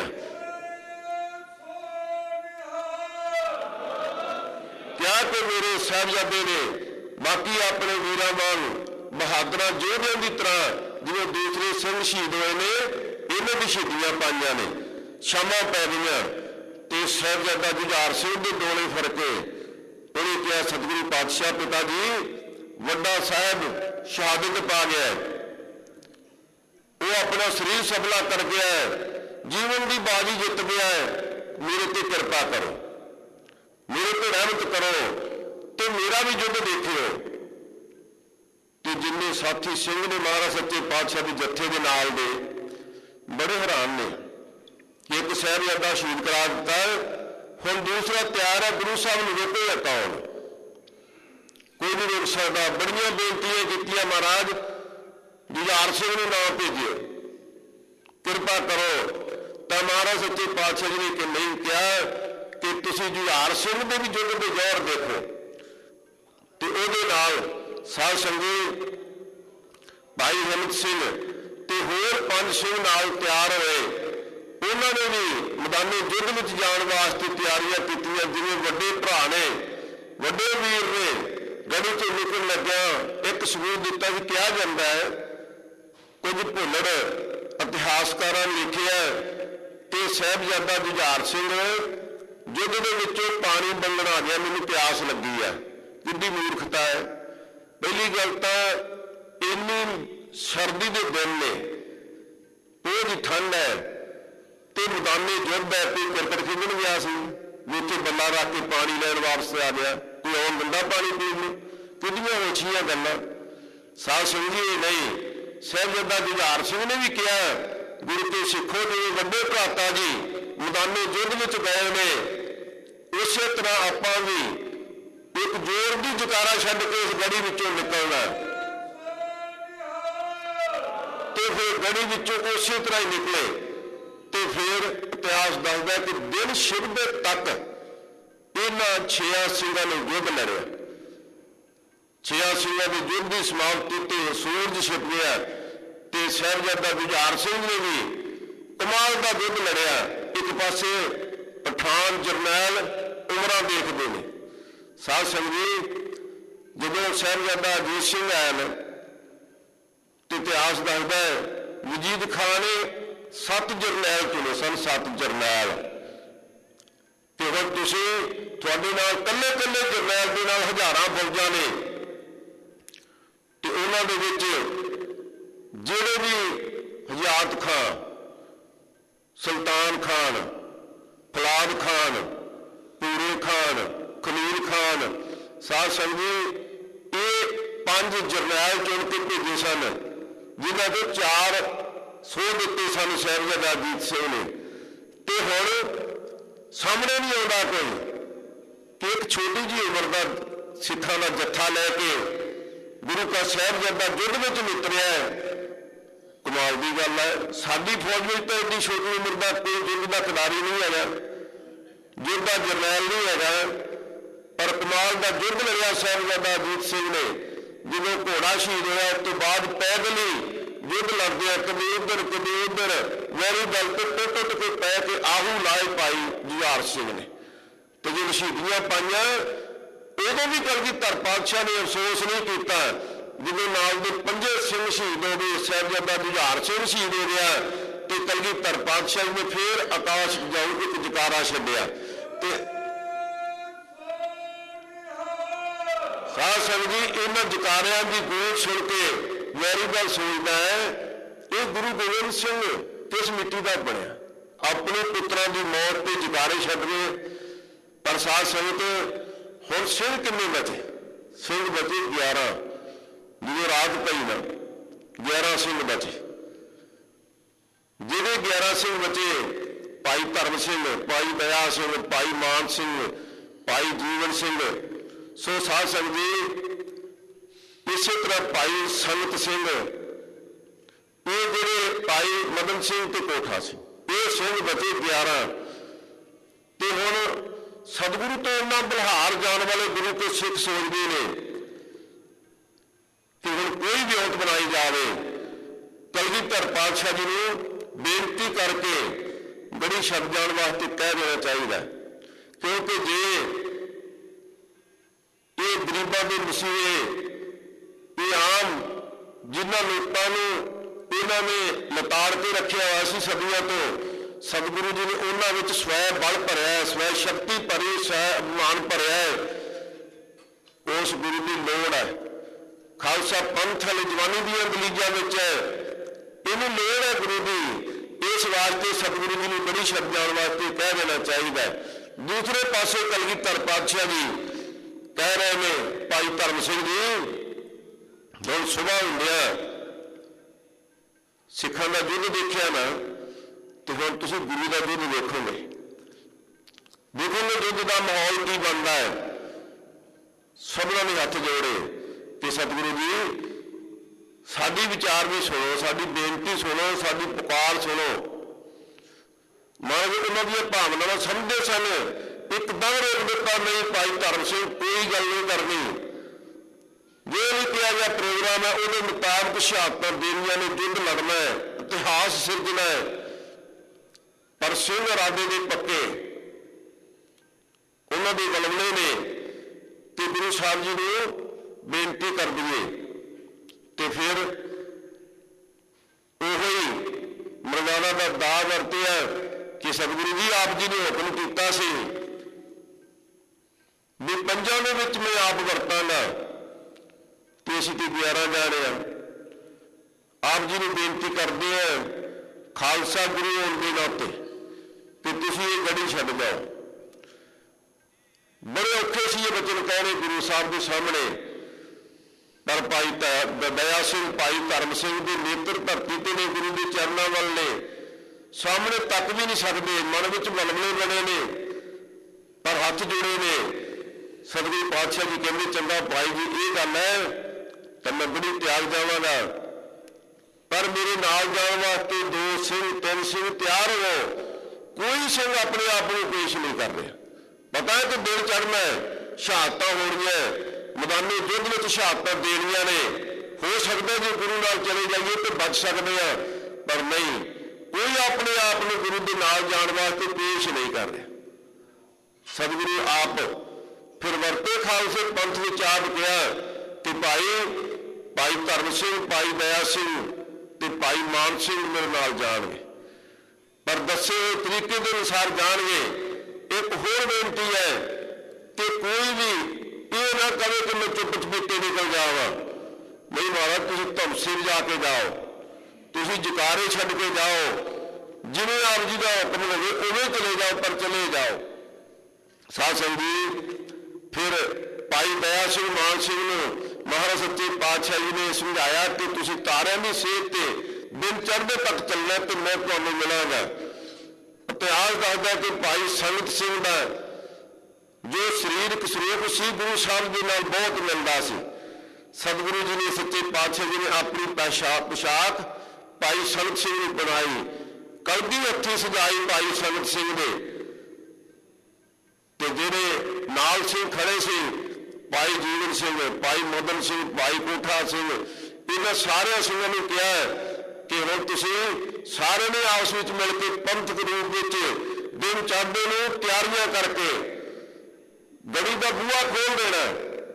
ਕਿਹਾ ਕਿ ਮੇਰੇ ਸਾਹਿਬਜ਼ਾਦੇ ਨੇ ਬਾਕੀ ਆਪਣੇ ਵੀਰਾਂ ਵਾਂਗ ਬਹਾਦਰਾਂ ਯੋਧਿਆਂ ਦੀ ਤਰ੍ਹਾਂ ਜਿਵੇਂ ਦੂਸਰੇ ਸਿੰਘ ਸ਼ਹੀਦ ਹੋਏ ਨੇ, ਇਹਨਾਂ ਦੀ ਸ਼ਹੀਦੀਆਂ ਪਾਈਆਂ ਨੇ। ਸ਼ਾਮਾਂ ਪੈ ਗਈਆਂ ਤੇ ਸਾਹਿਬਜ਼ਾਦਾ ਜੁਝਾਰ ਸਿੰਘ ਦੇ ਡੋਲੇ ਫੜ ਕੇ ਉਹਨੇ ਕਿਹਾ ਸਤਿਗੁਰੂ ਪਾਤਸ਼ਾਹ ਪਿਤਾ ਜੀ ਵੱਡਾ ਸਾਹਿਬ ਸ਼ਹਾਦਤ ਪਾ ਗਿਆ, ਉਹ ਆਪਣਾ ਸਰੀਰ ਸਬਲਾ ਕਰ ਗਿਆ, ਜੀਵਨ ਦੀ ਬਾਜੀ ਜਿੱਤ ਗਿਆ, ਮੇਰੇ ਤੇ ਕਿਰਪਾ ਕਰੋ, ਮੇਰੇ ਤੇ ਰਹਿਮਤ ਕਰੋ ਤੇ ਮੇਰਾ ਵੀ ਯੁੱਧ ਦੇਖਿਓ। ਤੇ ਜਿੰਨੇ ਸਾਥੀ ਸਿੰਘ ਨੇ ਮਹਾਰਾਜ ਸੱਚੇ ਪਾਤਸ਼ਾਹ ਦੇ ਜੱਥੇ ਦੇ ਨਾਲ ਦੇ ਬੜੇ ਹੈਰਾਨ ਨੇ ਕਿ ਇੱਕ ਸਾਹਿਬਜ਼ਾਦਾ ਸ਼ਹੀਦ ਕਰਾ ਦਿੱਤਾ, ਹੁਣ ਦੂਸਰਾ ਤਿਆਰ ਹੈ, ਗੁਰੂ ਸਾਹਿਬ ਨੂੰ ਰੋਕੇਗਾ ਕੌਣ? ਕੋਈ ਨਹੀਂ ਰੋਕ ਸਕਦਾ। ਬੜੀਆਂ ਬੇਨਤੀਆਂ ਕੀਤੀਆਂ, ਮਹਾਰਾਜ ਜੁਝਾਰ ਸਿੰਘ ਨੂੰ ਨਾ ਭੇਜਿਓ, ਕਿਰਪਾ ਕਰੋ। ਤਾਂ ਮਹਾਰਾਜ ਸੱਚੇ ਪਾਤਸ਼ਾਹ ਜੀ ਨੇ ਕਿ ਨਹੀਂ ਕਿਹਾ ਕਿ ਤੁਸੀਂ ਜੁਝਾਰ ਸਿੰਘ ਦੇ ਵੀ ਯੁੱਧ ਦੇ ਜ਼ੋਰ ਦੇਖੋ। ਤੇ ਉਹਦੇ ਨਾਲ ਸਾਧ ਸੰਗੀ ਭਾਈ ਹਿੰਮਤ ਸਿੰਘ ਤੇ ਹੋਰ 5 ਸਿੰਘ ਨਾਲ ਤਿਆਰ ਹੋਏ। ਉਹਨਾਂ ਨੇ ਵੀ ਮੈਦਾਨੇ ਯੁੱਧ ਵਿੱਚ ਜਾਣ ਵਾਸਤੇ ਤਿਆਰੀਆਂ ਕੀਤੀਆਂ। ਜਿਵੇਂ ਵੱਡੇ ਭਰਾ ਨੇ, ਵੱਡੇ ਵੀਰ ਨੇ, ਗੜੀ ਤੋਂ ਨਿਕਲਣ ਲੱਗਿਆ ਇੱਕ ਸਬੂਤ ਦਿੱਤਾ ਵੀ ਕਿਹਾ ਜਾਂਦਾ ਹੈ, ਕੁਝ ਭੁੱਲੜ ਇਤਿਹਾਸਕਾਰਾਂ ਨੇ ਲਿਖਿਆ ਕਿ ਸਾਹਿਬਜ਼ਾਦਾ ਜੁਝਾਰ ਸਿੰਘ ਯੁੱਧ ਦੇ ਵਿੱਚੋਂ ਪਾਣੀ ਮੰਗਣ ਆ ਗਿਆ, ਮੈਨੂੰ ਪਿਆਸ ਲੱਗੀ ਆ। ਕਿੰਨੀ ਮੂਰਖਤਾ ਹੈ। ਪਹਿਲੀ ਗੱਲ ਤਾਂ ਇੰਨੀ ਸਰਦੀ ਦੇ ਦਿਨ ਨੇ, ਉਹਦੀ ਠੰਡ ਹੈ ਤੇ ਮੈਦਾਨੇ ਯੁੱਧ ਹੈ, ਕੋਈ ਕ੍ਰਿਕਟ ਖੇਡਣ ਗਿਆ ਸੀ, ਵਿੱਚ ਬੱਲਾ ਰੱਖ ਕੇ ਪਾਣੀ ਲੈਣ ਵਾਪਸ ਆ ਗਿਆ, ਕੋਈ ਆਉਣ ਦਿੰਦਾ ਪਾਣੀ ਪੀਣ ਨੂੰ? ਕਿਹਦੀਆਂ ਹੋਛੀਆਂ ਗੱਲਾਂ। ਸਾਧ ਸੰਗੀ ਨਹੀਂ, ਸਾਹਿਬਜ਼ਾਦਾ ਜੁਝਾਰ ਸਿੰਘ ਨੇ ਵੀ ਕਿਹਾ ਗੁਰੂ ਕੇ ਸਿੱਖੋ ਦੇ ਵੱਡੇ ਭਰਾਤਾ ਜੀ ਮੈਦਾਨੇ ਯੁੱਧ ਵਿੱਚ ਗਏ ਨੇ, ਉਸੇ ਤਰ੍ਹਾਂ ਆਪਾਂ ਵੀ ਇੱਕ ਜ਼ੋਰ ਦੀ ਜਕਾਰਾ ਛੱਡ ਕੇ ਇਸ ਗੜੀ ਵਿੱਚੋਂ ਨਿਕਲਣਾ। ਤੇ ਫਿਰ ਗੜੀ ਵਿੱਚੋਂ ਉਸੇ ਤਰ੍ਹਾਂ ਹੀ ਨਿਕਲੇ। ਤੇ ਫਿਰ ਇਤਿਹਾਸ ਦੱਸਦਾ ਕਿ ਦਿਨ ਛਿਪਦੇ ਤੱਕ ਇਹਨਾਂ 6 ਸਿੰਘਾਂ ਨੇ ਯੁੱਧ ਲੜਿਆ। 6 ਸਿੰਘਾਂ ਦੇ ਯੁੱਧ ਦੀ ਸਮਾਪਤੀ ਤੇ ਸੂਰਜ ਛਿਪ ਗਿਆ ਤੇ ਸਾਹਿਬਜ਼ਾਦਾ ਜੁਝਾਰ ਸਿੰਘ ਨੇ ਵੀ ਕਮਾਲ ਦਾ ਯੁੱਧ ਲੜਿਆ। ਇੱਕ ਪਾਸੇ ਪਠਾਨ ਜਰਨੈਲ ਉਮਰਾਂ ਦੇਖਦੇ ਨੇ। ਸਾਧ ਸੰਗਤ ਜਦੋਂ ਸਾਹਿਬਜ਼ਾਦਾ ਅਜੀਤ ਸਿੰਘ ਆਇਆ ਤੇ ਇਤਿਹਾਸ ਦੱਸਦਾ ਹੈ ਵਜੀਦ ਖਾਨ ਨੇ 7 ਜਰਨੈਲ ਚੁਣੇ ਸਨ, 7 ਜਰਨੈਲ। ਤੇ ਹੁਣ ਤੁਸੀਂ ਤੁਹਾਡੇ ਨਾਲ ਕੱਲੇ ਜਰਨੈਲ ਦੇ ਨਾਲ ਹਜ਼ਾਰਾਂ ਫੌਜਾਂ ਨੇ ਤੇ ਉਹਨਾਂ ਦੇ ਵਿੱਚ ਜਿਹੜੇ ਵੀ ਹਯਾਤ ਖਾਨ, ਸੁਲਤਾਨ ਖਾਨ, ਫਲਾਦ ਖਾਨ, ਪੂਰੇ ਖਾਨ, ਖਲੀਲ ਖਾਨ, ਸਾਧ ਸੰਗਤ ਇਹ 5 ਜਰਨੈਲ ਚੁਣ ਕੇ ਭੇਜੇ ਸਨ, ਜਿਨ੍ਹਾਂ ਦੇ 4 ਸਹੁੰ ਦਿੱਤੇ ਸਨ ਸਾਹਿਬਜ਼ਾਦਾ ਅਜੀਤ ਸਿੰਘ ਨੇ। ਤੇ ਹੁਣ ਸਾਹਮਣੇ ਨਹੀਂ ਆਉਂਦਾ ਕੋਈ ਕਿ ਇੱਕ ਛੋਟੀ ਜਿਹੀ ਉਮਰ ਦਾ ਸਿੱਖਾਂ ਦਾ ਜੱਥਾ ਲੈ ਕੇ ਗੁਰੂ ਕਾ ਸਾਹਿਬਜ਼ਾਦਾ ਯੁੱਧ ਵਿੱਚ ਉਤਰਿਆ ਹੈ। ਕਮਾਲ ਦੀ ਗੱਲ ਹੈ। ਸਾਡੀ ਫੌਜ ਵਿੱਚ ਤਾਂ ਇੰਨੀ ਛੋਟੀ ਉਮਰ ਦਾ ਕੋਈ ਯੁੱਧ ਦਾ ਖਿਡਾਰੀ ਨਹੀਂ ਹੈਗਾ। ਯੋਧਾ ਜਰਨੈਲ ਨਹੀਂ ਹੈਗਾ, ਪਰ ਕਮਾਲ ਦਾ ਯੁੱਧ ਲੜਿਆ ਸਾਹਿਬਜ਼ਾਦਾ ਅਜੀਤ ਸਿੰਘ ਨੇ। ਜਦੋਂ ਘੋੜਾ ਸ਼ਹੀਦ ਹੋਇਆ ਉਸ ਤੋਂ ਬਾਅਦ ਪੈਦਲ ਹੀ ਯੁੱਧ ਲੜਦੇ ਆ, ਕਦੇ ਉੱਧਰ ਕਦੇ ਉੱਧਰ, ਵੈਰੀ ਦਲ ਤੇ ਟੁੱਟ ਕੇ ਪੈ ਕੇ ਆਹੂ ਲਾਏ ਭਾਈ ਜੁਝਾਰ ਸਿੰਘ ਨੇ। ਤੇ ਜਦੋਂ ਸ਼ਹੀਦੀਆਂ ਪਾਈਆਂ ਉਦੋਂ ਵੀ ਕਲਗੀਧਰ ਪਾਤਸ਼ਾਹ ਨੇ ਅਫਸੋਸ ਨਹੀਂ ਕੀਤਾ। ਜਦੋਂ ਨਾਲ ਦੇ 5 ਸਿੰਘ ਸ਼ਹੀਦ ਹੋ ਗਏ, ਸਾਹਿਬਜ਼ਾਦਾ ਜੁਝਾਰ ਸਿੰਘ ਸ਼ਹੀਦ ਹੋ ਗਿਆ, ਤੇ ਕਲਗੀਧਰ ਪਾਤਸ਼ਾਹ ਨੇ ਫੇਰ ਆਕਾਸ਼ ਜਾਊ ਇੱਕ ਜਕਾਰਾ ਛੱਡਿਆ। ਤੇ ਸਾਧ ਸੰਗਤ ਜੀ, ਇਹਨਾਂ ਜਕਾਰਿਆਂ ਦੀ ਗੂੰਜ ਸੁਣ ਕੇ ਵੈਰੀਬਲ ਸੋਚਦਾ ਹੈ ਇਹ ਗੁਰੂ ਗੋਬਿੰਦ ਸਿੰਘ ਕਿਸ ਮਿੱਟੀ ਦਾ ਬਣਿਆ। ਆਪਣੇ ਪੁੱਤਰਾਂ ਦੀ ਮੌਤ ਤੇ ਜਕਾਰੇ ਛੱਡ ਗਏ। ਪਰ ਸਾਧ ਸੰਗਤ ਹੁਣ ਸਿੰਘ ਕਿੰਨੇ ਬਚੇ? ਸਿੰਘ ਬਚੇ 11। ਜਦੋਂ ਰਾਤ ਪਈ ਨਾ 11 ਸਿੰਘ ਬਚੇ। ਜਿਹੜੇ 11 ਸਿੰਘ ਬਚੇ, ਭਾਈ ਧਰਮ ਸਿੰਘ, ਭਾਈ ਦਇਆ ਸਿੰਘ, ਭਾਈ ਮਾਨ ਸਿੰਘ, ਭਾਈ ਜੀਵਨ ਸਿੰਘ। ਸੋ ਸਾਧ ਸੰਗਤ ਜੀ, ਇਸੇ ਤਰ੍ਹਾਂ ਭਾਈ ਸੰਗਤ ਸਿੰਘ, ਇਹ ਜਿਹੜੇ ਭਾਈ ਮਦਨ ਸਿੰਘ ਤੇ ਕੋਠਾ ਸੀ, ਇਹ ਸਿੰਘ ਬਚੇ 11। ਤੇ ਹੁਣ ਸਤਿਗੁਰੂ ਤੋਂ ਇੰਨਾ ਬਲਹਾਰ ਜਾਣ ਵਾਲੇ ਗੁਰੂ ਕੇ ਸਿੱਖ ਸੋਚਦੇ ਨੇ ਕਿ ਹੁਣ ਕੋਈ ਵਿਉਂਤ ਬਣਾਈ ਜਾਵੇ। ਕਲਗੀਧਰ ਪਾਤਸ਼ਾਹ ਜੀ ਨੂੰ ਬੇਨਤੀ ਕਰਕੇ ਬੜੀ ਸ਼ਬਦ ਜਾਣ ਵਾਸਤੇ ਕਹਿ ਦੇਣਾ ਚਾਹੀਦਾ, ਕਿਉਂਕਿ ਜੇ ਇਹ ਗਰੀਬਾਂ ਦੇ ਮਸੀਹੇ, ਇਹ ਆਮ ਜਿਨ੍ਹਾਂ ਲੋਕਾਂ ਨੂੰ ਇਹਨਾਂ ਨੇ ਲਤਾੜ ਕੇ ਰੱਖਿਆ ਹੋਇਆ ਸੀ ਸਦੀਆਂ ਤੋਂ, ਸਤਿਗੁਰੂ ਜੀ ਨੇ ਉਹਨਾਂ ਵਿੱਚ ਸਵੈ ਬਲ ਭਰਿਆ, ਸਵੈ ਸ਼ਕਤੀ ਭਰੀ, ਸਵੈ ਅਭਿਮਾਨ ਭਰਿਆ। ਉਸ ਗੁਰੂ ਦੀ ਲੋੜ ਹੈ। ਖਾਲਸਾ ਪੰਥ ਵਾਲੀ ਜਵਾਨੀ ਦੀਆਂ ਦਲੀਜਾਂ ਵਿੱਚ ਹੈ, ਇਹਨੂੰ ਲੋੜ ਹੈ ਗੁਰੂ ਦੀ। ਇਸ ਵਾਸਤੇ ਸਤਿਗੁਰੂ ਜੀ ਨੂੰ ਬੜੀ ਸ਼ਬਦ ਜਾਣ ਵਾਸਤੇ ਕਹਿ ਦੇਣਾ ਚਾਹੀਦਾ। ਦੂਸਰੇ ਪਾਸੇ ਕਲਗੀਧਰ ਪਾਤਸ਼ਾਹ ਜੀ ਕਹਿ ਰਹੇ ਨੇ, ਭਾਈ ਧਰਮ ਸਿੰਘ ਜੀ, ਹੁਣ ਸੁਬਾਹ ਹੁੰਦਿਆਂ ਸਿੱਖਾਂ ਦਾ ਯੁੱਧ ਦੇਖਿਆ ਨਾ, ਤੇ ਹੁਣ ਤੁਸੀਂ ਗੁਰੂ ਦਾ ਯੁੱਧ ਦੇਖੋਗੇ। ਯੁੱਧ ਦਾ ਮਾਹੌਲ ਕੀ ਬਣਦਾ ਹੈ। ਸਭਨਾਂ ਨੇ ਹੱਥ ਜੋੜੇ ਕਿ ਸਤਿਗੁਰੂ ਜੀ ਸਾਡੀ ਵਿਚਾਰ ਵੀ ਸੁਣੋ, ਸਾਡੀ ਬੇਨਤੀ ਸੁਣੋ, ਸਾਡੀ ਪੁਕਾਰ ਸੁਣੋ। ਮਹਾਰਾਜ ਉਹਨਾਂ ਦੀਆਂ ਭਾਵਨਾਵਾਂ ਸਮਝਦੇ ਸਨ। ਇੱਕਦਮ ਰੋਕ ਦਿੱਤਾ, ਨਹੀਂ ਭਾਈ ਧਰਮ ਸਿੰਘ ਕੋਈ ਗੱਲ ਨਹੀਂ ਕਰਨੀ। ਜੋ ਵੀ ਕਿਹਾ ਗਿਆ ਪ੍ਰੋਗਰਾਮ ਹੈ ਉਹਦੇ ਮੁਤਾਬਕ ਸ਼ਹਾਦਤਾਂ ਦੇਣੀਆਂ ਨੇ, ਯੁੱਧ ਲੜਨਾ ਹੈ, ਇਤਿਹਾਸ ਸਿਰਜਣਾ ਹੈ। ਪਰ ਸਿੰਘ ਇਰਾਦੇ ਦੇ ਪੱਕੇ, ਉਹਨਾਂ ਦੇ ਬਲਵਲੇ ਨੇ। ਤੇ ਗੁਰੂ ਸਾਹਿਬ ਜੀ ਨੂੰ ਬੇਨਤੀ ਕਰ ਦਈਏ ਤੇ ਫਿਰ ਉਹੀ ਮਰਦਾਨਾ ਦਾ ਦਾ ਵਰਤਿਆ ਕਿ ਸਤਿਗੁਰੂ ਜੀ ਆਪ ਜੀ ਨੇ ਹੁਕਮ ਕੀਤਾ ਸੀ ਵੀ 5 ਦੇ ਵਿੱਚ ਮੈਂ ਆਪ ਵਰਤਾਂਗਾ, ਤੇ ਅਸੀਂ ਤੇ 11 ਜਾ ਰਹੇ ਹਾਂ। ਆਪ ਜੀ ਨੂੰ ਬੇਨਤੀ ਕਰਦੇ ਹਾਂ ਖਾਲਸਾ ਗੁਰੂ ਹੋਣ ਦੇ ਨਾਤੇ ਕਿ ਤੁਸੀਂ ਇਹ ਗੜੀ ਛੱਡ ਜਾਓ। ਬੜੇ ਔਖੇ ਸੀ ਇਹ ਬਚਨ ਕਹਿਣੇ ਗੁਰੂ ਸਾਹਿਬ ਦੇ ਸਾਹਮਣੇ, ਪਰ ਭਾਈ ਦਇਆ ਸਿੰਘ, ਭਾਈ ਧਰਮ ਸਿੰਘ ਦੇ ਨੇਤਰ ਧਰਤੀ ਤੇ ਨੇ, ਗੁਰੂ ਦੇ ਚਰਨਾਂ ਵੱਲ ਨੇ, ਸਾਹਮਣੇ ਤੱਕ ਵੀ ਨਹੀਂ ਸਕਦੇ, ਮਨ ਵਿੱਚ ਮਲਮਲੇ ਬਣੇ ਨੇ, ਪਰ ਹੱਥ ਜੋੜੇ ਨੇ। ਸਤਿਗੁਰੂ ਪਾਤਸ਼ਾਹ ਜੀ ਕਹਿੰਦੇ, ਚੰਗਾ ਭਾਈ ਜੀ ਇਹ ਗੱਲ ਹੈ ਤਾਂ ਮੈਂ ਬੜੀ ਤਿਆਗ ਜਾਵਾਂਗਾ, ਪਰ ਮੇਰੇ ਨਾਲ ਜਾਣ ਵਾਸਤੇ 2 ਸਿੰਘ 3 ਸਿੰਘ ਤਿਆਰ ਹੋ। ਕੋਈ ਸਿੰਘ ਆਪਣੇ ਆਪ ਨੂੰ ਪੇਸ਼ ਨਹੀਂ ਕਰ ਰਿਹਾ। ਪਤਾ ਹੈ ਕਿ ਦਿਨ ਚੜ੍ਹਨਾ ਹੈ, ਸ਼ਹਾਦਤਾਂ ਹੋਣੀਆਂ, ਮੈਦਾਨੀ ਯੁੱਧ ਵਿੱਚ ਸ਼ਹਾਦਤਾਂ ਦੇਣੀਆਂ ਨੇ। ਹੋ ਸਕਦਾ ਜੇ ਗੁਰੂ ਨਾਲ ਚਲੇ ਜਾਈਏ ਤੇ ਬਚ ਸਕਦੇ ਹਾਂ, ਪਰ ਨਹੀਂ, ਕੋਈ ਆਪਣੇ ਆਪ ਨੂੰ ਗੁਰੂ ਦੇ ਨਾਲ ਜਾਣ ਵਾਸਤੇ ਪੇਸ਼ ਨਹੀਂ ਕਰ ਰਿਹਾ। ਸਤਿਗੁਰੂ ਆਪ ਫਿਰ ਵਰਤੇ ਖਾਲਸੇ ਪੰਥ ਵਿੱਚ ਆਪ ਕਿਹਾ ਕਿ ਭਾਈ ਧਰਮ ਸਿੰਘ, ਭਾਈ ਦਇਆ ਸਿੰਘ ਤੇ ਭਾਈ ਮਾਨ ਸਿੰਘ ਮੇਰੇ ਨਾਲ ਜਾਣਗੇ, ਪਰ ਦੱਸੇ ਹੋਏ ਤਰੀਕੇ ਦੇ ਅਨੁਸਾਰ ਜਾਣਗੇ। ਇੱਕ ਹੋਰ ਬੇਨਤੀ ਹੈ ਕਿ ਕੋਈ ਵੀ ਇਹ ਨਾ ਕਵੇ ਕਿ ਮੈਂ ਚੁੱਪ ਚਪੀਤੇ ਨਿਕਲ ਜਾਵਾਂ। ਨਹੀਂ ਮਹਾਰਾਜ, ਤੁਸੀਂ ਧਮਸੀ ਜਾ ਕੇ ਜਾਓ, ਤੁਸੀਂ ਜਕਾਰੇ ਛੱਡ ਕੇ ਜਾਓ, ਜਿਵੇਂ ਆਪ ਜੀ ਦਾ ਹੁਕਮ ਹੋਵੇ ਉਵੇਂ ਚਲੇ ਜਾਓ, ਪਰ ਚਲੇ ਜਾਓ। ਸਾਧ ਸੰਗਤ ਜੀ, ਫਿਰ ਭਾਈ ਦਇਆ ਸਿੰਘ, ਮਾਨ ਸਿੰਘ ਨੂੰ ਮਹਾਰਾਜ ਸੱਚੇ ਪਾਤਸ਼ਾਹ ਜੀ ਨੇ ਸਮਝਾਇਆ ਕਿ ਤੁਸੀਂ ਤਾਰਿਆਂ ਦੀ ਸੇਧ ਤੇ ਦਿਨ ਚੜ੍ਹਦੇ ਤੱਕ ਚੱਲਣਾ ਤੇ ਮੈਂ ਤੁਹਾਨੂੰ ਮਿਲਾਂਗਾ। ਇਤਿਹਾਸ ਦੱਸਦਾ ਕਿ ਭਾਈ ਸੰਗਤ ਸਿੰਘ ਦਾ ਜੋ ਸਰੀਰਕ ਸਰੂਪ ਸੀ ਗੁਰੂ ਸਾਹਿਬ ਦੇ ਨਾਲ ਬਹੁਤ ਮਿਲਦਾ ਸੀ। ਸਤਿਗੁਰੂ ਜੀ ਨੇ, ਸੱਚੇ ਪਾਤਸ਼ਾਹ ਜੀ ਨੇ ਆਪਣੀ ਪੁਸ਼ਾਕ ਭਾਈ ਸੰਗਤ ਸਿੰਘ ਨੂੰ ਬਣਾਈ, ਕਲਗੀ ਹੱਥੀ ਸਜਾਈ ਭਾਈ ਸੰਗਤ ਸਿੰਘ ਦੇ। ਨਾਲ ਸਿੰਘ ਖੜੇ ਸੀ, ਭਾਈ ਜੀਵਨ ਸਿੰਘ, ਭਾਈ ਮੋਦਨ ਸਿੰਘ, ਭਾਈ ਕੋਠਾ ਸਿੰਘ, ਇਹਨਾਂ ਸਾਰਿਆਂ ਸਿੰਘਾਂ ਨੂੰ ਕਿਹਾ ਕਿ ਹੁਣ ਤੁਸੀਂ ਸਾਰਿਆਂ ਨੇ ਆਪਸ ਵਿੱਚ ਮਿਲ ਕੇ ਪੰਥਕ ਰੂਪ ਵਿੱਚ ਦਿਨ ਚੜ੍ਹਦੇ ਨੂੰ ਤਿਆਰੀਆਂ ਕਰਕੇ ਗੜੀ ਦਾ ਬੂਹਾ ਖੋਲ ਦੇਣਾ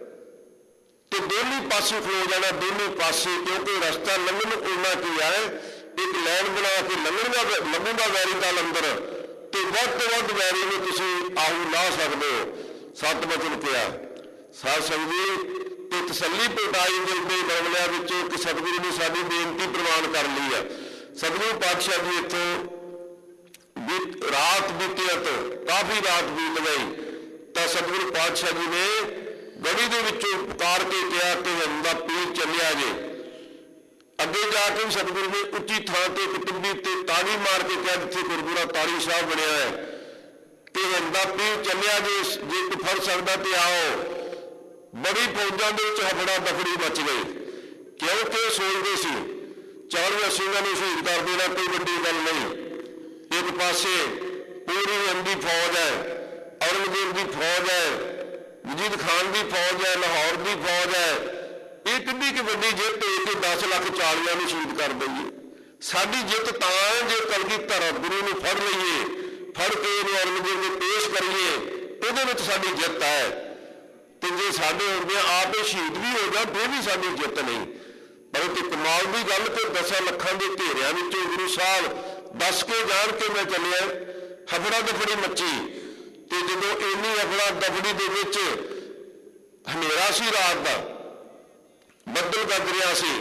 ਤੇ ਦੋਨੀ ਪਾਸੇ ਖਲੋ ਜਾਣਾ, ਦੋਨੀ ਪਾਸੇ, ਕਿਉਂਕਿ ਰਸਤਾ ਲੰਘਣ ਨੂੰ ਉਨਾ ਕੀ ਹੈ, ਇੱਕ ਲਾਈਨ ਬਣਾ ਕੇ ਲੰਘੂਗਾ ਵੈਰੀ ਦਾ ਲੰਦਰ ਤੇ ਵੱਧ ਤੋਂ ਵੱਧ ਵੈਰੀ ਨੂੰ ਤੁਸੀਂ ਆਹੂ ਲਾ ਸਕਦੇ ਹੋ। ਸਤ ਵਚਨ ਕਿਹਾ। ਸਾਧ ਸੰਗਤ ਜੀ, ਤੇ ਤਸੱਲੀ ਪਟਾਈ ਦਿਲ ਦੇ ਮਾਮਲਿਆਂ ਵਿੱਚ ਕਿ ਸਤਿਗੁਰੂ ਨੇ ਸਾਡੀ ਬੇਨਤੀ ਪ੍ਰਵਾਨ ਕਰ ਲਈ ਹੈ। ਸਤਿਗੁਰੂ ਪਾਤਸ਼ਾਹ ਜੀ ਇੱਥੋਂ ਰਾਤ ਬੀਤਿਆ ਤੋਂ ਕਾਫੀ ਰਾਤ ਬੀਤ ਗਈ ਤਾਂ ਸਤਿਗੁਰੂ ਪਾਤਸ਼ਾਹ ਜੀ ਨੇ ਗੜੀ ਦੇ ਵਿੱਚੋਂ ਪੁਕਾਰ ਕੇ ਕਿਹਾ ਕਿ ਹਮਦਾ ਪੀਰ ਚੱਲਿਆ ਜੇ। ਅੱਗੇ ਜਾ ਕੇ ਸਤਿਗੁਰੂ ਨੇ ਉੱਚੀ ਥਾਂ ਤੇ ਕੁਤੁਬੀ ਤੇ ਤਾੜੀ ਮਾਰ ਕੇ ਕਿਹਾ, ਜਿੱਥੇ ਗੁਰਦੁਆਰਾ ਤਾੜੀ ਸਾਹਿਬ ਬਣਿਆ ਹੈ, ਕਿ ਹਮਦਾ ਪੀਰ ਚੱਲਿਆ ਜੇ, ਜੇ ਕੋਈ ਫੜ ਸਕਦਾ ਤੇ ਆਓ। ਬੜੀ ਫੌਜਾਂ ਦੇ ਵਿੱਚ ਹਫੜਾ ਦਫੜੀ ਮਚ ਗਈ, ਕਿਉਂਕਿ ਸੋਚਦੇ ਸੀ 40 ਸਿੰਘਾਂ ਨੂੰ ਸ਼ਹੀਦ ਕਰ ਦੇਣਾ ਕੋਈ ਵੱਡੀ ਗੱਲ ਨਹੀਂ। ਇੱਕ ਪਾਸੇ ਪੂਰੀ ਅੰਦੀ ਫੌਜ ਹੈ, ਔਰੰਗਜ਼ੇਬ ਦੀ ਫੌਜ ਹੈ, ਵਜੀਦ ਖਾਨ ਦੀ ਫੌਜ ਹੈ, ਲਾਹੌਰ ਦੀ ਫੌਜ ਹੈ। ਇਹ ਕਿੰਨੀ ਕਿ ਵੱਡੀ ਜਿੱਤ ਹੈ ਕਿ 10 ਲੱਖ 40 ਨੂੰ ਸ਼ਹੀਦ ਕਰ ਦਈਏ। ਸਾਡੀ ਜਿੱਤ ਤਾਂ ਹੈ ਜੇ ਕਲਗੀਧਰ ਗੁਰੂ ਨੂੰ ਫੜ ਲਈਏ, ਫੜ ਕੇ ਇਹਨੂੰ ਔਰੰਗਜ਼ੇਬ ਨੂੰ ਪੇਸ਼ ਕਰੀਏ, ਉਹਦੇ ਵਿੱਚ ਸਾਡੀ ਜਿੱਤ ਹੈ। ਤੇ ਜੇ ਸਾਡੇ ਹੁੰਦੇ ਆਪ ਹੀ ਸ਼ਹੀਦ ਵੀ ਹੋ ਜਾਣ ਫਿਰ ਵੀ ਸਾਡੀ ਜਿੱਤ ਨਹੀਂ। ਪਰ ਤੇ ਕਮਾਲ ਦੀ ਗੱਲ ਤੇ 10 ਲੱਖਾਂ ਦੇ ਘੇਰਿਆਂ ਵਿੱਚੋਂ ਗੁਰੂ ਸਾਹਿਬ ਦੱਸ ਕੇ ਜਾਣ ਕੇ ਮੈਂ ਚੱਲਿਆ, ਹਫੜਾ ਦਫੜੀ ਮੱਚੀ। ਤੇ ਜਦੋਂ ਇੰਨੀ ਹਫੜਾ ਦਫੜੀ ਦੇ ਵਿੱਚ ਹਨੇਰਾ ਸੀ, ਰਾਤ ਦਾ ਬੱਦਲ ਗੱਜ ਰਿਹਾ ਸੀ,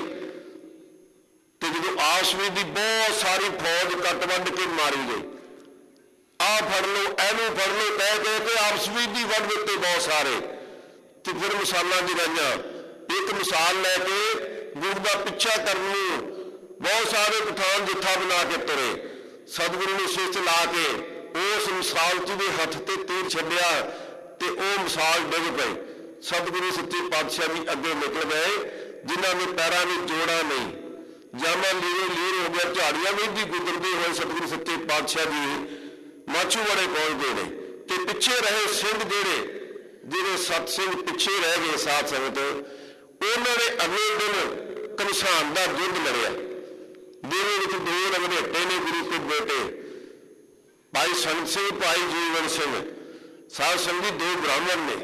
ਤੇ ਜਦੋਂ ਆਸਵੀ ਦੀ ਬਹੁਤ ਸਾਰੀ ਫੌਜ ਕੱਟ ਵੱਢ ਕੇ ਮਾਰੀ ਗਈ, ਆਹ ਫੜ ਲਓ, ਇਹਨੂੰ ਫੜ ਲਓ ਕਹਿ ਕੇ ਆਸਵੀ ਦੀ ਵੱਢ ਦਿੱਤੇ ਬਹੁਤ ਸਾਰੇ। ਤੇ ਫਿਰ ਮਿਸਾਲਾਂ ਜਗਾਈਆਂ। ਇੱਕ ਮਿਸਾਲ ਲੈ ਕੇ ਗੁਰੂ ਦਾ ਪਿੱਛਾ ਕਰਨ ਨੂੰ ਬਹੁਤ ਸਾਰੇ ਪਠਾਨ ਜਿੱਥਾ ਬਣਾ ਕੇ ਤੁਰੇ। ਸਤਿਗੁਰੂ ਨੇ ਸਿੱਖ ਲਾ ਕੇ ਉਸ ਮਿਸਾਲ ਦੇ ਹੱਥ ਤੇ ਤੀਰ ਛੱਡਿਆ ਤੇ ਉਹ ਮਿਸਾਲ ਡਿੱਗ ਪਈ। ਸਤਿਗੁਰੂ ਸੱਚੇ ਪਾਤਸ਼ਾਹ ਜੀ ਅੱਗੇ ਨਿਕਲ ਗਏ, ਜਿਨ੍ਹਾਂ ਦੇ ਪੈਰਾਂ ਵਿੱਚ ਜੋੜਾ ਨਹੀਂ, ਜਾਮਾ ਲੀਰ ਹੋ ਗਿਆ, ਝਾੜੀਆਂ ਵਿੱਚ ਵੀ ਗੁਜ਼ਰਦੇ ਹੋਏ ਸਤਿਗੁਰੂ ਸੱਚੇ ਪਾਤਸ਼ਾਹ ਜੀ ਮਾਛੂਵਾੜੇ ਪਹੁੰਚਦੇ ਨੇ। ਤੇ ਪਿੱਛੇ ਰਹੇ ਸਿੰਘ ਜਿਹੜੇ 7 ਸਿੰਘ ਪਿੱਛੇ ਰਹਿ ਗਏ ਸਾਧ ਸੰਗਤ, ਉਹਨਾਂ ਨੇ ਅਗਲੇ ਦਿਨ ਘਮਸਾਨ ਦਾ ਯੁੱਧ ਲੜਿਆ, ਜਿਹਦੇ ਵਿੱਚ 2 ਰੰਗਨੇਟੇ ਨੇ ਗੁਰੂ ਕੇ ਬੇਟੇ, ਭਾਈ ਸੰਤ ਸਿੰਘ, ਭਾਈ ਜੀਵਨ ਸਿੰਘ। ਸਾਧ ਸੰਗਤ 2 ਬ੍ਰਾਹਮਣ ਨੇ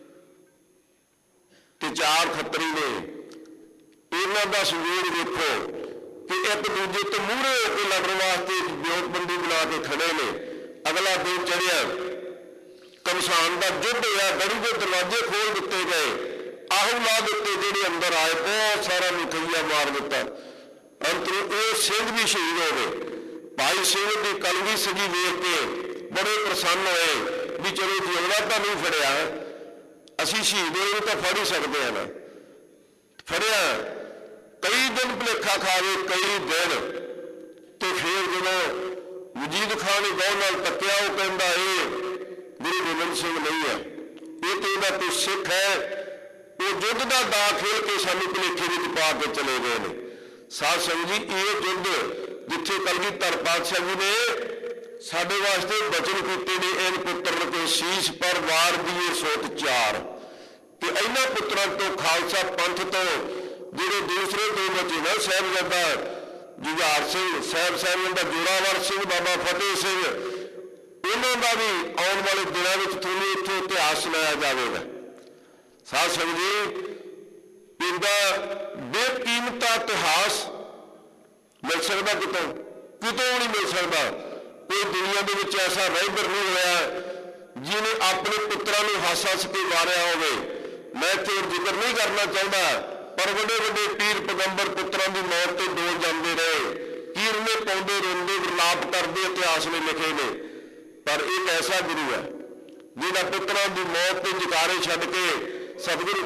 ਤੇ 4 ਖੱਤਰੀ ਨੇ। ਇਹਨਾਂ ਦਾ ਸਵੇਰ ਵੇਖੋ ਕਿ ਇੱਕ ਦੂਜੇ ਤੋਂ ਮੂਹਰੇ ਹੋ ਕੇ ਲੜਨ ਵਾਸਤੇ ਵਿਉਂਤਬੰਦੀ ਬਣਾ ਕੇ ਖੜੇ ਨੇ। ਅਗਲਾ ਦਿਨ ਚੜਿਆ, ਘਮਸਾਨ ਦਾ ਯੁੱਧ ਹੋਇਆ, ਗੜੀ ਦੇ ਦਰਵਾਜ਼ੇ ਖੋਲ ਦਿੱਤੇ ਗਏ, ਆਹੂ ਲਾ ਦਿੱਤੇ, ਜਿਹੜੇ ਅੰਦਰ ਆਏ ਬਹੁਤ ਸਾਰਾ ਮਿਠਈਆ ਮਾਰ ਦਿੱਤਾ। ਅੰਤਰੂ ਇਹ ਸਿੰਘ ਵੀ ਸ਼ਹੀਦ ਹੋ ਗਏ। ਭਾਈ ਸਿੰਘ ਦੀ ਕਲਗੀ ਸਜੀ ਵੇਖ ਕੇ ਬੜੇ ਪ੍ਰਸੰਨ ਹੋਏ ਵੀ ਚਲੋ ਜਿਉਣਾ ਤਾਂ ਨਹੀਂ ਫੜਿਆ, ਅਸੀਂ ਸ਼ਹੀਦ ਹੋਏ ਨੂੰ ਤਾਂ ਫੜ ਹੀ ਸਕਦੇ ਹਾਂ ਨਾ। ਫੜਿਆ, ਕਈ ਦਿਨ ਭੁਲੇਖਾ ਖਾਵੇ, ਕਈ ਦਿਨ। ਤੇ ਫਿਰ ਜਦੋਂ ਵਜੀਦ ਖਾਨ ਨੇ ਗੌਰ ਨਾਲ ਤੱਕਿਆ, ਉਹ ਕਹਿੰਦਾ ਇਹ ਗੁਰੂ ਗੋਬਿੰਦ ਸਿੰਘ ਨਹੀਂ ਹੈ, ਇਹ ਤੇ ਇਹਦਾ ਕੋਈ ਸਿੱਖ ਹੈ, ਉਹ ਯੁੱਧ ਦਾ ਦਾ ਖੇਲ ਕੇ ਸਾਨੂੰ ਭੁਲੇਖੇ ਵਿੱਚ ਪਾ ਕੇ ਚਲੇ ਗਏ ਨੇ। ਸਾਧ ਸੰਗਤ ਜੀ, ਇਹ ਯੁੱਧ ਜਿੱਥੇ ਕਲਗੀਧਰ ਪਾਤਸ਼ਾਹ ਜੀ ਨੇ ਸਾਡੇ ਵਾਸਤੇ ਬਚਨ ਕੀਤੇ ਨੇ, ਇਹ ਪੁੱਤਰ ਕੋ ਸੀਸ ਪਰ ਵਾਰ ਦੀਏ ਸੋਤ 4। ਤੇ ਇਹਨਾਂ ਪੁੱਤਰਾਂ ਤੋਂ ਖਾਲਸਾ ਪੰਥ ਤੋਂ ਜਿਹੜੇ ਦੂਸਰੇ 2 ਬਚੇ ਨੇ, ਸਾਹਿਬਜ਼ਾਦਾ ਜੁਝਾਰ ਸਿੰਘ, ਸਾਹਿਬਜ਼ਾਦਾ ਜੋਰਾਵਰ ਸਿੰਘ, ਬਾਬਾ ਫਤਿਹ ਸਿੰਘ, ਉਹਨਾਂ ਦਾ ਵੀ ਆਉਣ ਵਾਲੇ ਦਿਨਾਂ ਵਿੱਚ ਤੁਹਾਨੂੰ ਇੱਥੋਂ ਇਤਿਹਾਸ ਸੁਣਾਇਆ ਜਾਵੇਗਾ। ਸਾਧ ਸੰਗਤ ਜੀ, ਇਹਦਾ ਬੇਕੀਮਤਾ ਇਤਿਹਾਸ ਮਿਲ ਸਕਦਾ ਕਿਤੋਂ ਨਹੀਂ ਮਿਲ ਸਕਦਾ। ਕੋਈ ਦੁਨੀਆ ਦੇ ਵਿੱਚ ਐਸਾ ਰਹਿਬਰ ਨਹੀਂ ਹੋਇਆ ਜਿਹਨੇ ਆਪਣੇ ਪੁੱਤਰਾਂ ਨੂੰ ਹੱਸ ਕੇ ਵਾਰਿਆ ਹੋਵੇ। ਮੈਂ ਇੱਥੇ ਜ਼ਿਕਰ ਨਹੀਂ ਕਰਨਾ ਚਾਹੁੰਦਾ, ਪਰ ਵੱਡੇ ਵੱਡੇ ਪੀਰ ਪੈਗੰਬਰ ਪੁੱਤਰਾਂ ਦੀ ਮੌਤ ਤੇ ਡੋਲ ਜਾਂਦੇ ਰਹੇ, ਕੀਰਨੇ ਪਾਉਂਦੇ, ਰੋਂਦੇ, ਵਿਲਾਪ ਕਰਦੇ ਇਤਿਹਾਸ ਨੇ ਲਿਖੇ ਨੇ। ਪਰ ਇੱਕ ਐਸਾ ਗੁਰੂ ਹੈ ਜਿਹੜਾ ਪੁੱਤਰਾਂ ਦੀ ਮੌਤ ਤੇ ਜਕਾਰੇ ਛੱਡ ਕੇ ਸਤਿਗੁਰੂ,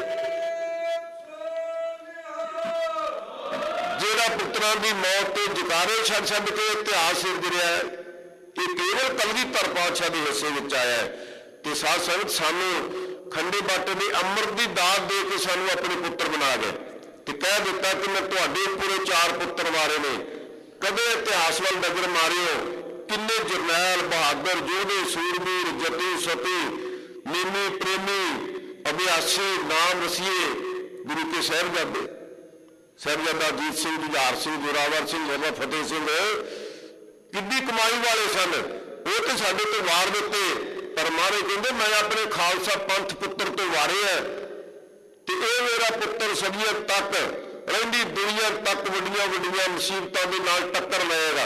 ਜਿਹੜਾ ਪੁੱਤਰਾਂ ਦੀ ਮੌਤ ਤੇ ਜਕਾਰੇ ਛੱਡ ਕੇ ਇਤਿਹਾਸ ਸਿਰਜ ਰਿਹਾ ਹੈ, ਇਹ ਕੇਵਲ ਕਲਗੀਧਰ ਪਾਤਸ਼ਾਹ ਦੇ ਹਿੱਸੇ ਵਿੱਚ ਆਇਆ ਹੈ। ਤੇ ਸਾਧ ਸੰਗਤ, ਸਾਨੂੰ ਖੰਡੇ ਬਾਟੇ ਦੇ ਅੰਮ੍ਰਿਤ ਦੀ ਦਾਤ ਦੇ ਕੇ ਸਾਨੂੰ ਆਪਣੇ ਪੁੱਤਰ ਬਣਾ ਗਏ ਤੇ ਕਹਿ ਦਿੱਤਾ ਕਿ ਮੈਂ ਤੁਹਾਡੇ ਪੂਰੇ 4 ਪੁੱਤਰ ਮਾਰੇ ਨੇ। ਕਦੇ ਇਤਿਹਾਸ ਵੱਲ ਨਜ਼ਰ ਮਾਰਿਓ, ਕਿੰਨੇ ਜਰਨੈਲ, ਬਹਾਦਰ, ਯੋਧੇ, ਸੂਰਬੀਰ, ਜਤੀ, ਸਤੀ ਨੇਮੀ ਪ੍ਰੇਮੀ ਅਭਿਆਸੀ ਨਾਮ ਰਸੀਏ ਗੁਰੂ ਕੇ ਸਾਹਿਬਜ਼ਾਦੇ। ਸਾਹਿਬਜ਼ਾਦਾ ਅਜੀਤ ਸਿੰਘ, ਜੁਝਾਰ ਸਿੰਘ, ਜ਼ੋਰਾਵਰ ਸਿੰਘ, ਮਿਰਜ਼ਾ ਫਤਿਹ ਸਿੰਘ ਕਿੰਨੀ ਕਮਾਈ ਵਾਲੇ ਸਨ। ਉਹ ਤੇ ਸਾਡੇ ਤੋਂ ਵਾਰ ਦਿੱਤੇ, ਪਰ ਮਹਾਰਾਜ ਕਹਿੰਦੇ ਮੈਂ ਆਪਣੇ ਖਾਲਸਾ ਪੰਥ ਪੁੱਤਰ ਤੋਂ ਵਾਰੇ ਆ ਤੇ ਇਹ ਮੇਰਾ ਪੁੱਤਰ ਸਦੀਆਂ ਤੱਕ ਰਹਿੰਦੀ ਦੁਨੀਆ ਤੱਕ ਵੱਡੀਆਂ ਵੱਡੀਆਂ ਮੁਸੀਬਤਾਂ ਦੇ ਨਾਲ ਟੱਕਰ ਲਏਗਾ।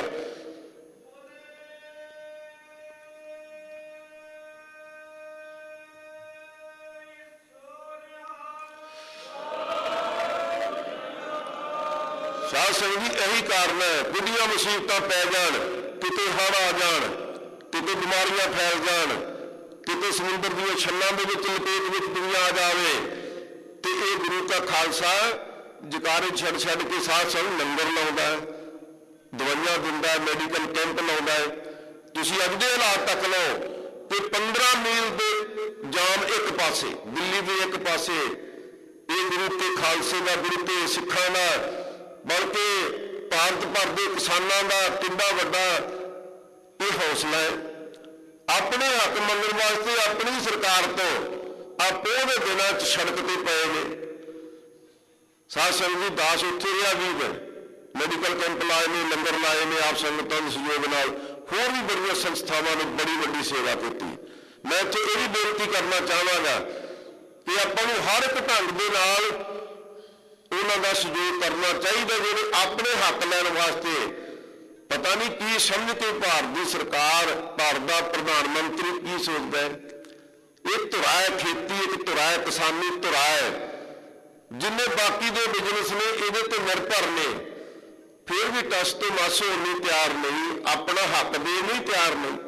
ਸਾਧ ਸੰਗਤ ਜੀ ਇਹੀ ਕਾਰਨ ਹੈ, ਵੱਡੀਆਂ ਮੁਸੀਬਤਾਂ ਪੈ ਜਾਣ, ਕਿਤੇ ਹੜ੍ਹ ਆ ਜਾਣ, ਕਿਤੇ ਬਿਮਾਰੀਆਂ ਫੈਲ ਜਾਣ, ਕਿਤੇ ਸਮੁੰਦਰ ਦੀਆਂ ਛੱਲਾਂ ਦੇ ਵਿੱਚ ਲਪੇਟ ਵਿੱਚ ਦੁਨੀਆ ਆ ਜਾਵੇ ਤੇ ਇਹ ਗੁਰੂ ਕਾ ਖਾਲਸਾ ਜਕਾਰੇ ਛੱਡ ਛੱਡ ਕੇ ਸਾਧ ਸੰਗਤ ਲੰਗਰ ਲਾਉਂਦਾ, ਦਵਾਈਆਂ ਦਿੰਦਾ, ਮੈਡੀਕਲ ਕੈਂਪ ਲਾਉਂਦਾ ਹੈ। ਤੁਸੀਂ ਅੱਜ ਦੇ ਹਾਲਾਤ ਤੱਕ ਲਓ ਕਿ 15 ਮੀਲ ਦੇ ਜਾਮ ਇੱਕ ਪਾਸੇ, ਦਿੱਲੀ ਦੇ ਇੱਕ ਪਾਸੇ ਇਹ ਗੁਰੂ ਕੇ ਖਾਲਸੇ ਦਾ, ਗੁਰੂ ਕੇ ਸਿੱਖਾਂ ਦਾ, ਬਲਕਿ ਭਾਰਤ ਭਰ ਦੇ ਕਿਸਾਨਾਂ ਦਾ ਕਿੰਨਾ ਵੱਡਾ ਇਹ ਹੌਸਲਾ ਹੈ। ਆਪਣੇ ਹੱਕ ਮੰਗਣ ਵਾਸਤੇ ਆਪਣੀ ਸਰਕਾਰ ਤੋਂ ਆਪੋ ਦੇ ਦਿਨਾਂ 'ਚ ਸੜਕ ਤੇ ਪਏ ਨੇ। ਸਾਧ ਸੰਗਤ ਜੀ ਦਾਸ ਉੱਥੇ ਰਿਹਾ ਵੀ ਹੈ, ਮੈਡੀਕਲ ਕੈਂਪ ਲਾਏ ਨੇ, ਲੰਗਰ ਲਾਏ ਨੇ, ਆਪ ਸੰਗਤਾਂ ਦੇ ਸਹਿਯੋਗ ਨਾਲ ਹੋਰ ਵੀ ਬੜੀਆਂ ਸੰਸਥਾਵਾਂ ਨੇ ਬੜੀ ਵੱਡੀ ਸੇਵਾ ਕੀਤੀ। ਮੈਂ ਇੱਥੇ ਇਹ ਵੀ ਬੇਨਤੀ ਕਰਨਾ ਚਾਹਾਂਗਾ ਕਿ ਆਪਾਂ ਨੂੰ ਹਰ ਇੱਕ ਢੰਗ ਦੇ ਨਾਲ ਉਹਨਾਂ ਦਾ ਸਹਿਯੋਗ ਕਰਨਾ ਚਾਹੀਦਾ ਜਿਹੜੇ ਆਪਣੇ ਹੱਕ ਲੈਣ ਵਾਸਤੇ ਪਤਾ ਨਹੀਂ ਕੀ ਸਮਝ ਕੇ ਭਾਰਤ ਦੀ ਸਰਕਾਰ, ਭਾਰਤ ਦਾ ਪ੍ਰਧਾਨ ਮੰਤਰੀ ਕੀ ਸੋਚਦਾ ਹੈ। ਇਹ ਧੁਰਾ ਹੈ ਖੇਤੀ, ਇੱਕ ਧੁਰਾ ਹੈ ਕਿਸਾਨੀ, ਧੁਰਾ ਹੈ ਜਿੰਨੇ ਬਾਕੀ ਦੇ ਬਿਜ਼ਨਸ ਨੇ ਇਹਦੇ ਤੇ ਨਿਰਭਰ ਨੇ, ਫਿਰ ਵੀ ਟਸ ਤੋਂ ਮਸ ਹੋਣ ਲਈ ਤਿਆਰ ਨਹੀਂ, ਆਪਣਾ ਹੱਕ ਦੇਣ ਲਈ ਤਿਆਰ ਨਹੀਂ।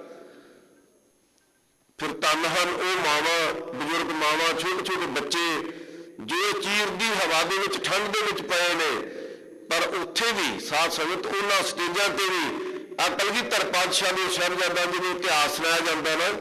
ਫਿਰ ਧੰਨ ਹਨ ਉਹ ਮਾਵਾਂ, ਬਜ਼ੁਰਗ ਮਾਵਾਂ, ਛੋਟੇ ਛੋਟੇ ਬੱਚੇ ਜੋ ਚੀਰ ਦੀ ਹਵਾ ਦੇ ਵਿੱਚ, ਠੰਡ ਦੇ ਵਿੱਚ ਪਏ ਨੇ, ਪਰ ਉੱਥੇ ਵੀ ਸਾਧ ਸੰਗਤ ਉਹਨਾਂ ਸਟੇਜਾਂ ਤੇ ਵੀ ਆ ਕਲਗੀਧਰ ਪਾਤਸ਼ਾਹ ਦੇ ਸਾਹਿਬਜ਼ਾਦਿਆਂ ਦੇ ਇਤਿਹਾਸ ਸੁਣਾਇਆ ਜਾਂਦਾ ਨਾ,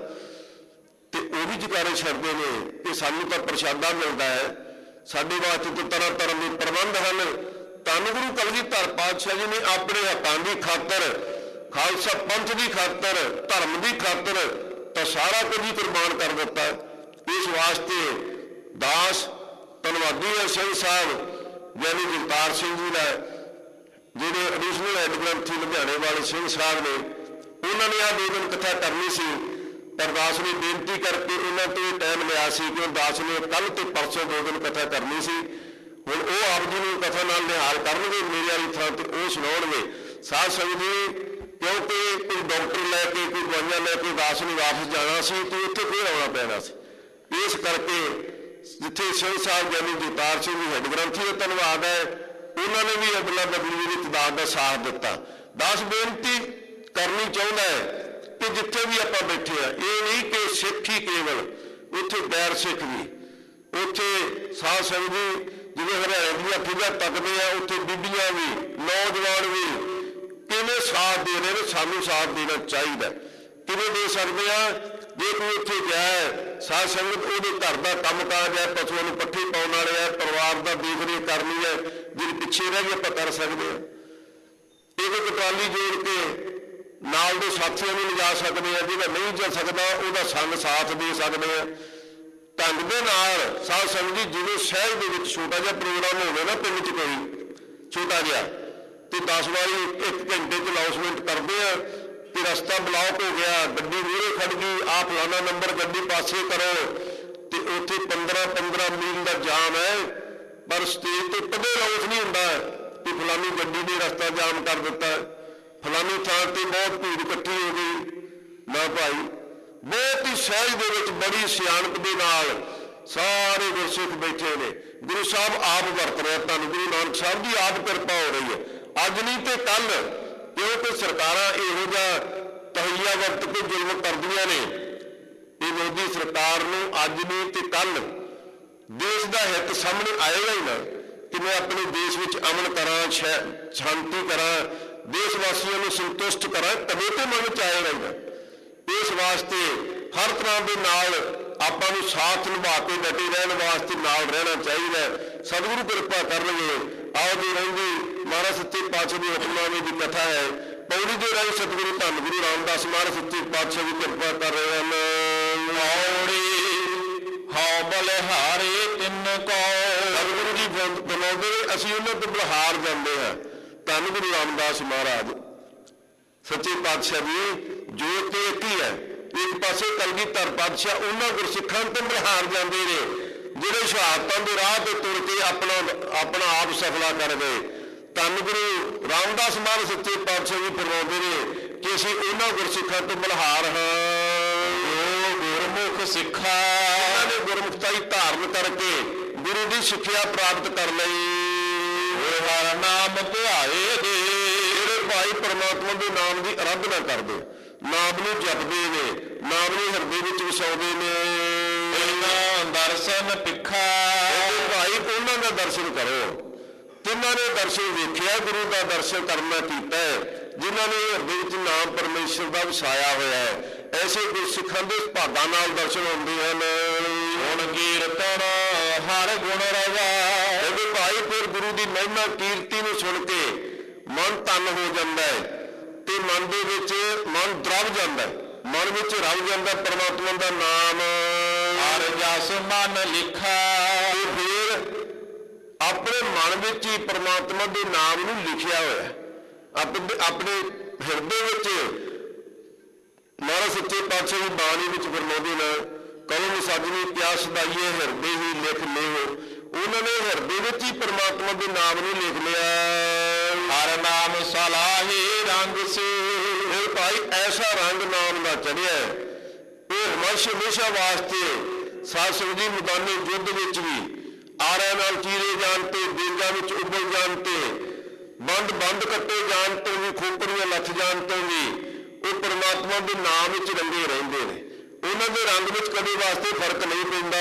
ਤੇ ਉਹ ਵੀ ਜਕਾਰੇ ਛੱਡਦੇ ਨੇ ਕਿ ਸਾਨੂੰ ਤਾਂ ਪ੍ਰਸ਼ਾਦਾ ਮਿਲਦਾ ਹੈ, ਸਾਡੇ ਵਾਸਤੇ ਤਾਂ ਤਰ੍ਹਾਂ ਤਰ੍ਹਾਂ ਦੇ ਪ੍ਰਬੰਧ ਹਨ। ਧੰਨ ਗੁਰੂ ਕਲਗੀਧਰ ਪਾਤਸ਼ਾਹ ਜੀ ਨੇ ਆਪਣੇ ਹੱਕਾਂ ਦੀ ਖਾਤਰ, ਖਾਲਸਾ ਪੰਥ ਦੀ ਖਾਤਰ, ਧਰਮ ਦੀ ਖਾਤਰ ਤਾਂ ਸਾਰਾ ਕੁਝ ਹੀ ਕੁਰਬਾਨ ਕਰ ਦਿੱਤਾ। ਇਸ ਵਾਸਤੇ ਦਾਸ ਧੰਨਵਾਦੀ ਹੈ ਸਿੰਘ ਸਾਹਿਬ ਯਾਨੀ ਜਗਤਾਰ ਸਿੰਘ ਜੀ ਦਾ, ਜਿਹੜੇ ਐਡੀਸ਼ਨਲ ਹੈੱਡ ਗ੍ਰੰਥੀ ਲੁਧਿਆਣੇ ਵਾਲੇ ਸਿੰਘ ਸਾਹਿਬ ਨੇ, ਉਹਨਾਂ ਨੇ ਆਹ 2 ਦਿਨ ਕਥਾ ਕਰਨੀ ਸੀ, ਪਰ ਦਾਸ ਨੇ ਬੇਨਤੀ ਕਰਕੇ ਉਹਨਾਂ ਤੋਂ ਟਾਈਮ ਲਿਆ ਸੀ ਕਿ ਦਾਸ ਨੇ ਕੱਲ੍ਹ ਤੇ ਪਰਸੋਂ 2 ਦਿਨ ਕਥਾ ਕਰਨੀ ਸੀ। ਹੁਣ ਉਹ ਆਪ ਜੀ ਨੂੰ ਕਥਾ ਨਾਲ ਨਿਹਾਲ ਕਰਨਗੇ, ਮੇਰੇ ਵਾਲੀ ਥਾਂ ਤੇ ਉਹ ਸੁਣਾਉਣਗੇ। ਸਾਧ ਸੰਗਤ ਜੀ ਕਿਉਂਕਿ ਕੋਈ ਡਾਕਟਰ ਲੈ ਕੇ, ਕੋਈ ਦਵਾਈਆਂ ਲੈ ਕੇ ਦਾਸ ਨੂੰ ਵਾਪਸ ਜਾਣਾ ਸੀ ਤੇ ਉੱਥੇ ਫੇਰ ਆਉਣਾ ਪੈਣਾ ਸੀ। ਇਸ ਕਰਕੇ ਜਿੱਥੇ ਸਿੰਘ ਸਾਹਿਬ ਯਾਨੀ ਜਗਤਾਰ ਸਿੰਘ ਜੀ ਹੈੱਡ ਗ੍ਰੰਥੀ ਦਾ ਧੰਨਵਾਦ ਹੈ, ਉਹਨਾਂ ਨੇ ਵੀ ਅਦਲਾ ਬਦਲੀ ਦੀ ਤਦਾਦ ਦਾ ਸਾਥ ਦਿੱਤਾ। ਦਾਸ ਬੇਨਤੀ ਕਰਨੀ ਚਾਹੁੰਦਾ ਹੈ ਕਿ ਜਿੱਥੇ ਵੀ ਆਪਾਂ ਬੈਠੇ ਆ, ਇਹ ਨਹੀਂ ਕਿ ਸਿੱਖ ਹੀ ਕੇਵਲ, ਉੱਥੇ ਗੈਰ ਸਿੱਖ ਵੀ, ਉੱਥੇ ਸਾਧ ਸੰਗਤ ਜੀ ਜਿਵੇਂ ਹਰਿਆਣੇ ਦੀਆਂ ਫਿਲਮਾਂ ਤੱਕਦੇ ਆ, ਉੱਥੇ ਬੀਬੀਆਂ ਵੀ, ਨੌਜਵਾਨ ਵੀ ਕਿਵੇਂ ਸਾਥ ਦੇ ਰਹੇ ਨੇ। ਸਾਨੂੰ ਸਾਥ ਦੇਣਾ ਚਾਹੀਦਾ। ਕਿਵੇਂ ਦੇ ਸਕਦੇ ਆ? ਜੇ ਕੋਈ ਉੱਥੇ ਗਿਆ ਸਾਧ ਸੰਗਤ, ਉਹਦੇ ਘਰ ਦਾ ਕੰਮ ਕਾਜ ਹੈ, ਪਸ਼ੂਆਂ ਨੂੰ ਪੱਠੇ ਪਾਉਣ ਵਾਲੇ ਹੈ, ਪਰਿਵਾਰ ਦਾ ਦੇਖ ਰੇਖ ਕਰਨੀ ਹੈ, ਜਿਹੜੇ ਪਿੱਛੇ ਰਹਿ ਗਏ ਆਪਾਂ ਕਰ ਸਕਦੇ ਹਾਂ। ਇੱਕ ਟਰਾਲੀ ਜੋੜ ਕੇ ਨਾਲ ਦੇ ਸਾਥੀਆਂ ਨੂੰ ਲਿਜਾ ਸਕਦੇ ਆ, ਜਿਹੜਾ ਨਹੀਂ ਜਾ ਸਕਦਾ ਉਹਦਾ ਸੰਗ ਸਾਥ ਦੇ ਸਕਦੇ ਆ। ਢੰਗ ਦੇ ਨਾਲ ਸਾਧ ਸੰਗਤ ਜੀ ਜਿਵੇਂ ਸ਼ਹਿਰ ਦੇ ਵਿੱਚ ਛੋਟਾ ਜਿਹਾ ਪ੍ਰੋਗਰਾਮ ਹੋਵੇ ਨਾ, ਪਿੰਡ 'ਚ ਕੋਈ ਛੋਟਾ ਜਿਹਾ, ਤੇ 10 ਵਾਰੀ 1 ਘੰਟੇ 'ਚ ਅਨਾਊਂਸਮੈਂਟ ਕਰਦੇ ਆ ਕਿ ਰਸਤਾ ਬਲੌਕ ਹੋ ਗਿਆ, ਗੱਡੀ ਮੂਹਰੇ ਖੜ ਗਈ, ਆਹ ਫਲਾਣਾ ਨੰਬਰ ਗੱਡੀ ਪਾਸੇ ਕਰੋ, ਤੇ ਉੱਥੇ 15 ਮੀਲ ਦਾ ਜਾਮ ਹੈ, ਪਰ ਸਟੇਜ ਤੇ ਕਦੇ ਅਨਾਊਂਸ ਨਹੀਂ ਹੁੰਦਾ ਕਿ ਫਲਾਣੀ ਗੱਡੀ ਨੇ ਰਸਤਾ ਜਾਮ ਕਰ ਦਿੱਤਾ, ਫਲਾਣੀ ਥਾਂ ਤੇ ਬਹੁਤ ਭੀੜ ਇਕੱਠੀ ਹੋ ਗਈ। ਨਾ ਭਾਈ, ਬਹੁਤ ਹੀ ਸਹਿਜ ਦੇ ਵਿੱਚ ਬੜੀ ਸਿਆਣਪ ਦੇ ਨਾਲ ਸਾਰੇ ਗੁਰਸਿੱਖ ਬੈਠੇ ਨੇ। ਗੁਰੂ ਸਾਹਿਬ ਆਪ ਵਰਤ ਰਿਹਾ, ਧੰਨ ਗੁਰੂ ਨਾਨਕ ਸਾਹਿਬ ਦੀ ਆਪ ਕਿਰਪਾ ਹੋ ਰਹੀ ਹੈ, ਅੱਜ ਨਹੀਂ ਤੇ ਕੱਲ। ਕਿਉਂਕਿ ਸਰਕਾਰਾਂ ਇਹੋ ਜਿਹਾ ਤਹਈਆ ਵਰਤ ਕੇ ਜ਼ੁਲਮ ਕਰਦੀਆਂ ਨੇ। ਇਹ ਮੋਦੀ ਸਰਕਾਰ ਨੂੰ ਅੱਜ ਨਹੀਂ ਤੇ ਕੱਲ ਦੇਸ਼ ਦਾ ਹਿੱਤ ਸਾਹਮਣੇ ਆਏਗਾ ਹੀ ਨਾ ਕਿ ਮੈਂ ਆਪਣੇ ਦੇਸ਼ ਵਿੱਚ ਅਮਨ ਕਰਾਂ, ਸ਼ਾਂਤੀ ਕਰਾਂ, ਦੇਸ਼ ਵਾਸੀਆਂ ਨੂੰ ਸੰਤੁਸ਼ਟ ਕਰਾਂ, ਕਦੇ ਤੇ ਮਨ ਚ ਆਏਗਾ ਹੀ ਨਾ। ਇਸ ਵਾਸਤੇ ਹਰ ਤਰ੍ਹਾਂ ਦੇ ਨਾਲ ਆਪਾਂ ਨੂੰ ਸਾਥ ਨਿਭਾ ਕੇ ਡਟੇ ਰਹਿਣ ਵਾਸਤੇ ਨਾਲ ਰਹਿਣਾ ਚਾਹੀਦਾ। ਸਤਿਗੁਰੂ ਕਿਰਪਾ ਕਰਨਗੇ। ਆਓ ਜੀ ਰਹਿੰਦੀ ਮਹਾਰਾਜ ਸੱਚੇ ਪਾਤਸ਼ਾਹ ਦੀ ਹੁਕਮਨਾਮੇ ਦੀ ਕਥਾ ਹੈ। ਪੌੜੀ ਦੇ ਰਾਹੀਂ ਸਤਿਗੁਰੂ ਧੰਨ ਗੁਰੂ ਰਾਮਦਾਸ ਮਹਾਰਾਜ ਸੱਚੇ ਪਾਤਸ਼ਾਹ ਦੀ ਕਿਰਪਾ ਕਰ ਰਹੇ ਹਨ। ਪੌੜੀ ਕੋ। ਸਤਿਗੁਰੂ ਜੀ ਫਰਮਾਉਂਦੇ ਨੇ ਅਸੀਂ ਉਹਨਾਂ ਤੋਂ ਬਹਾਰ ਜਾਂਦੇ ਹਾਂ। ਧੰਨ ਗੁਰੂ ਰਾਮਦਾਸ ਮਹਾਰਾਜ ਸੱਚੇ ਪਾਤਸ਼ਾਹ ਜੀ ਜੋਤ ਤੇ ਇੱਕ ਹੀ ਹੈ। ਇੱਕ ਪਾਸੇ ਕਲਗੀਧਰ ਪਾਤਸ਼ਾਹ ਉਹਨਾਂ ਗੁਰਸਿੱਖਾਂ ਤੋਂ ਬਹਾਰ ਜਾਂਦੇ ਨੇ ਜਿਹੜੇ ਸ਼ਹਾਦਤਾਂ ਦੇ ਰਾਹ ਤੇ ਤੁਰ ਕੇ ਆਪਣਾ ਆਪ ਸਫਲਾ ਕਰ ਗਏ। ਧੰਨ ਗੁਰੂ ਰਾਮਦਾਸ ਮਹਾਰਾਜ ਸੱਚੇ ਪਾਤਸ਼ਾਹ ਜੀ ਫਰਮਾਉਂਦੇ ਨੇ ਕਿ ਅਸੀਂ ਉਹਨਾਂ ਗੁਰਸਿੱਖਾਂ ਤੋਂ ਬਲਹਾਰ ਹਾਂ ਜੋ ਗੁਰਮੁਖ ਸਿੱਖਾ। ਉਹਨਾਂ ਨੇ ਗੁਰਮੁਖਤਾਈ ਧਾਰਨ ਕਰਕੇ ਗੁਰੂ ਦੀ ਸਿੱਖਿਆ ਪ੍ਰਾਪਤ ਕਰ ਲਈ। ਹਰ ਨਾਮ ਧਿਆਏ ਦੇ। ਜਿਹੜੇ ਭਾਈ ਪਰਮਾਤਮਾ ਦੇ ਨਾਮ ਦੀ ਆਰਾਧਨਾ ਕਰਦੇ, ਨਾਮ ਨੂੰ ਜਪਦੇ ਨੇ, ਨਾਮ ਨੂੰ ਹਿਰਦੇ ਵਿੱਚ ਵਸਾਉਂਦੇ ਨੇ, ਇਹਨਾਂ ਦਰਸ਼ਨ ਪਿੱਖਾ। ਭਾਈ ਉਹਨਾਂ ਦਾ ਦਰਸ਼ਨ ਕਰੋ। ਜਿਨ੍ਹਾਂ ਨੇ ਦਰਸ਼ਨ ਵੇਖਿਆ, ਗੁਰੂ ਦਾ ਦਰਸ਼ਨ ਕਰਨਾ ਕੀਤਾ ਹੈ, ਜਿਨ੍ਹਾਂ ਨੇ ਹਿਰਦੇ ਵਿੱਚ ਨਾਮ ਪਰਮੇਸ਼ਰ ਦਾ ਵਸਾਇਆ ਹੋਇਆ ਹੈ, ਐਸੇ ਗੁਰਸਿੱਖਾਂ ਦੇ ਭਾਗਾਂ ਨਾਲ ਦਰਸ਼ਨ ਹੁੰਦੇ ਹਨ। ਗੁਣ ਕੀਰਤਨ ਹਰ ਗੁਣ ਰਵਾ। ਇਹਦੇ ਭਾਈ ਫਿਰ ਗੁਰੂ ਦੀ ਮਹਿਮਾ ਕੀਰਤੀ ਨੂੰ ਸੁਣ ਕੇ ਮਨ ਧੰਨ ਹੋ ਜਾਂਦਾ ਹੈ ਤੇ ਮਨ ਦੇ ਵਿੱਚ ਮਨ ਦਰਵ ਜਾਂਦਾ ਹੈ, ਮਨ ਵਿੱਚ ਰਲ ਜਾਂਦਾ ਪਰਮਾਤਮਾ ਦਾ ਨਾਮ। ਹਰ ਜਸ ਮਨ ਲਿਖਾ। ਤੇ ਫਿਰ ਆਪਣੇ ਮਨ ਵਿੱਚ ਹੀ ਪਰਮਾਤਮਾ ਦੇ ਨਾਮ ਨੂੰ ਲਿਖਿਆ ਹੋਇਆ ਆਪਣੇ ਹਿਰਦੇ ਵਿੱਚ। ਮਹਾਰਾਜ ਸੱਚੇ ਪਾਤਸ਼ਾਹ ਦੀ ਬਾਣੀ ਵਿੱਚ ਫਰਮਾਉਂਦੇ ਨੇ ਕਲਮ ਸਾਜਣੀ ਪਿਆਸ ਦਾਈਏ ਹਿਰਦੇ ਹੀ ਲਿਖ ਲਿਓ। ਉਹਨਾਂ ਨੇ ਹਿਰਦੇ ਵਿੱਚ ਹੀ ਪਰਮਾਤਮਾ ਦੇ ਨਾਮ ਨੂੰ ਲਿਖ ਲਿਆ। ਹਰ ਨਾਮ ਸਲਾਹੀ ਰੰਗ ਸੇ। ਇਹ ਭਾਈ ਐਸਾ ਰੰਗ ਨਾਮ ਦਾ ਚੜਿਆ ਉਹ ਹਮੇਸ਼ਾ ਵਾਸਤੇ ਸਾਧ ਸੰਗਤ ਜੀ ਮੈਦਾਨੀ ਯੁੱਧ ਵਿੱਚ ਵੀ ਆਰਿਆਂ ਨਾਲ ਚੀਰੇ ਜਾਣ ਤੇ, ਦੇਗਾਂ ਵਿੱਚ ਉਬਲ ਜਾਣ ਤੇ, ਬੰਦ ਕੱਟੇ ਜਾਣ ਤੋਂ ਵੀ, ਖੋਪੜੀਆਂ ਲੱਥ ਜਾਣ ਤੋਂ ਵੀ ਉਹ ਪਰਮਾਤਮਾ ਦੇ ਨਾਮ ਵਿੱਚ ਰੰਗੇ ਰਹਿੰਦੇ ਨੇ। ਉਹਨਾਂ ਦੇ ਰੰਗ ਵਿੱਚ ਕਦੇ ਵਾਸਤੇ ਫਰਕ ਨਹੀਂ ਪੈਂਦਾ।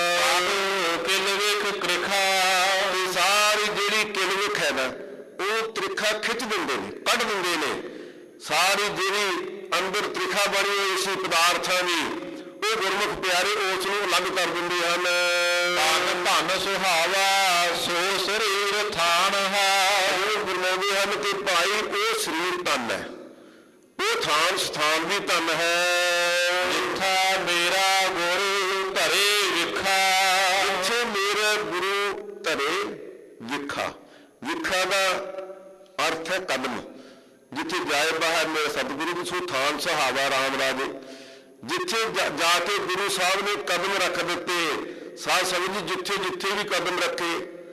ਕਿਲ ਵੇਖ ਕ੍ਰਿਖਾ। ਤੇ ਸਾਰੀ ਜਿਹੜੀ ਕਿਲ ਵੇਖ ਹੈ ਨਾ ਉਹ ਤ੍ਰਿਖਾ ਖਿੱਚ ਦਿੰਦੇ ਨੇ, ਕੱਢ ਦਿੰਦੇ ਨੇ। ਸਾਰੀ ਜਿਹੜੀ ਅੰਦਰ ਤ੍ਰਿਖਾ ਬਣੀ ਹੋਈ ਸੀ ਪਦਾਰਥਾਂ ਦੀ ਉਹ ਗੁਰਮੁਖ ਪਿਆਰੇ ਉਸ ਨੂੰ ਅਲੱਗ ਕਰ ਦਿੰਦੇ ਹਨ। ਧਨ ਧਨ ਸੁਹਾਵਾ ਸੋ ਸਰੀਰ ਥਾਨ ਹੈ। ਉਹ ਫਰਮਾਉਂਦੇ ਹਨ ਕਿ ਭਾਈ ਉਹ ਸਰੀਰ ਧਨ ਹੈ, ਉਹ ਥਾਨ ਸਥਾਨ ਵੀ ਧਨ ਹੈ। ਜਿੱਥਾ ਮੇਰਾ ਗੁਰੂ ਧਰੇ ਵਿਖਾ। ਜਿੱਥੇ ਮੇਰਾ ਗੁਰੂ ਧਰੇ ਵਿਖਾ। ਵਿਖਾ ਦਾ ਅਰਥ ਹੈ ਕਦਮ। ਜਿੱਥੇ ਜਾਏ ਬਾਹਰ ਮੇਰੇ ਸਤਿਗੁਰੂ ਸੋ ਥਾਨ ਸੁਹਾਵਾ ਰਾਮ ਰਾਜੇ। ਜਿੱਥੇ ਜਾ ਕੇ ਗੁਰੂ ਸਾਹਿਬ ਨੇ ਕਦਮ ਰੱਖ ਦਿੱਤੇ, ਸਾਧ ਸੰਗਤ ਜੀ ਜਿੱਥੇ ਵੀ ਕਦਮ ਰੱਖੇ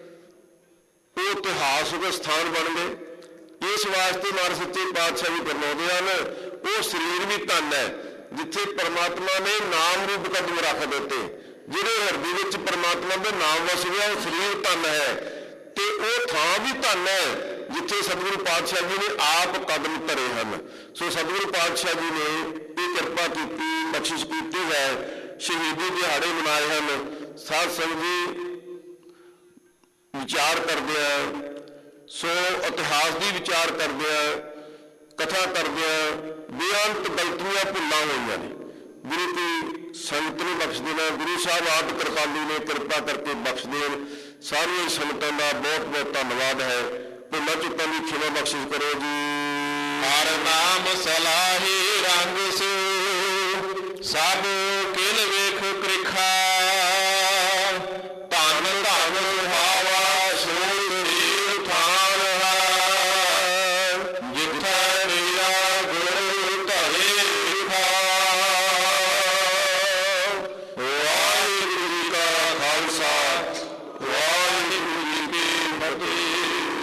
ਉਹ ਇਤਿਹਾਸਕ ਸਥਾਨ ਬਣ ਗਏ। ਇਸ ਵਾਸਤੇ ਮਹਾਰਾਜ ਸੱਚੇ ਪਾਤਸ਼ਾਹ ਵੀ ਫਰਮਾਉਂਦੇ ਹਨ ਉਹ ਸਰੀਰ ਵੀ ਧਨ ਹੈ ਜਿੱਥੇ ਪਰਮਾਤਮਾ ਨੇ ਨਾਮ ਰੂਪ ਕਦਮ ਰੱਖ ਦਿੱਤੇ। ਜਿਹੜੇ ਹਿਰਦੇ ਵਿੱਚ ਪਰਮਾਤਮਾ ਦਾ ਨਾਮ ਵਸ ਗਿਆ ਉਹ ਸਰੀਰ ਧਨ ਹੈ ਤੇ ਉਹ ਥਾਂ ਵੀ ਧਨ ਹੈ ਜਿੱਥੇ ਸਤਿਗੁਰੂ ਪਾਤਸ਼ਾਹ ਜੀ ਨੇ ਆਪ ਕਦਮ ਧਰੇ ਹਨ। ਸੋ ਸਤਿਗੁਰੂ ਪਾਤਸ਼ਾਹ ਜੀ ਨੇ ਇਹ ਕਿਰਪਾ ਕੀਤੀ, ਬਖਸ਼ਿਸ਼ ਕੀਤੀ ਹੈ। ਸ਼ਹੀਦੀ ਦਿਹਾੜੇ ਮਨਾਏ ਹਨ। ਸਾਧ ਸੰਗਤ ਜੀ ਵਿਚਾਰ ਕਰਦੇ ਆ, ਸੋ ਇਤਿਹਾਸ ਦੀ ਵਿਚਾਰ ਕਰਦੇ ਆ, ਕਥਾ ਕਰਦੇ ਆ, ਬੇਅੰਤ ਗਲਤੀਆਂ ਭੁੱਲਾਂ ਹੋਈਆਂ ਨੇ। ਗੁਰੂ ਕੀ ਸੰਗਤ ਨੂੰ ਬਖਸ਼ ਦੇਣਾ। ਗੁਰੂ ਸਾਹਿਬ ਆਪ ਕਿਰਪਾਲੂ ਨੇ, ਕਿਰਪਾ ਕਰਕੇ ਬਖਸ਼ ਦੇਣ। ਸਾਰੀਆਂ ਸੰਗਤਾਂ ਦਾ ਬਹੁਤ ਬਹੁਤ ਧੰਨਵਾਦ ਹੈ। ਭੁੱਲਾਂ ਚੁੱਕਾਂ ਦੀ ਖਿਮਾ ਬਖਸ਼ਿਸ਼ ਕਰੋ ਜੀ। ਹਰ ਨਾਮ ਸਲਾਹੀ ਰੰਗ ਸੇ। ਸਭ ਕਿਲ ਵੇਖ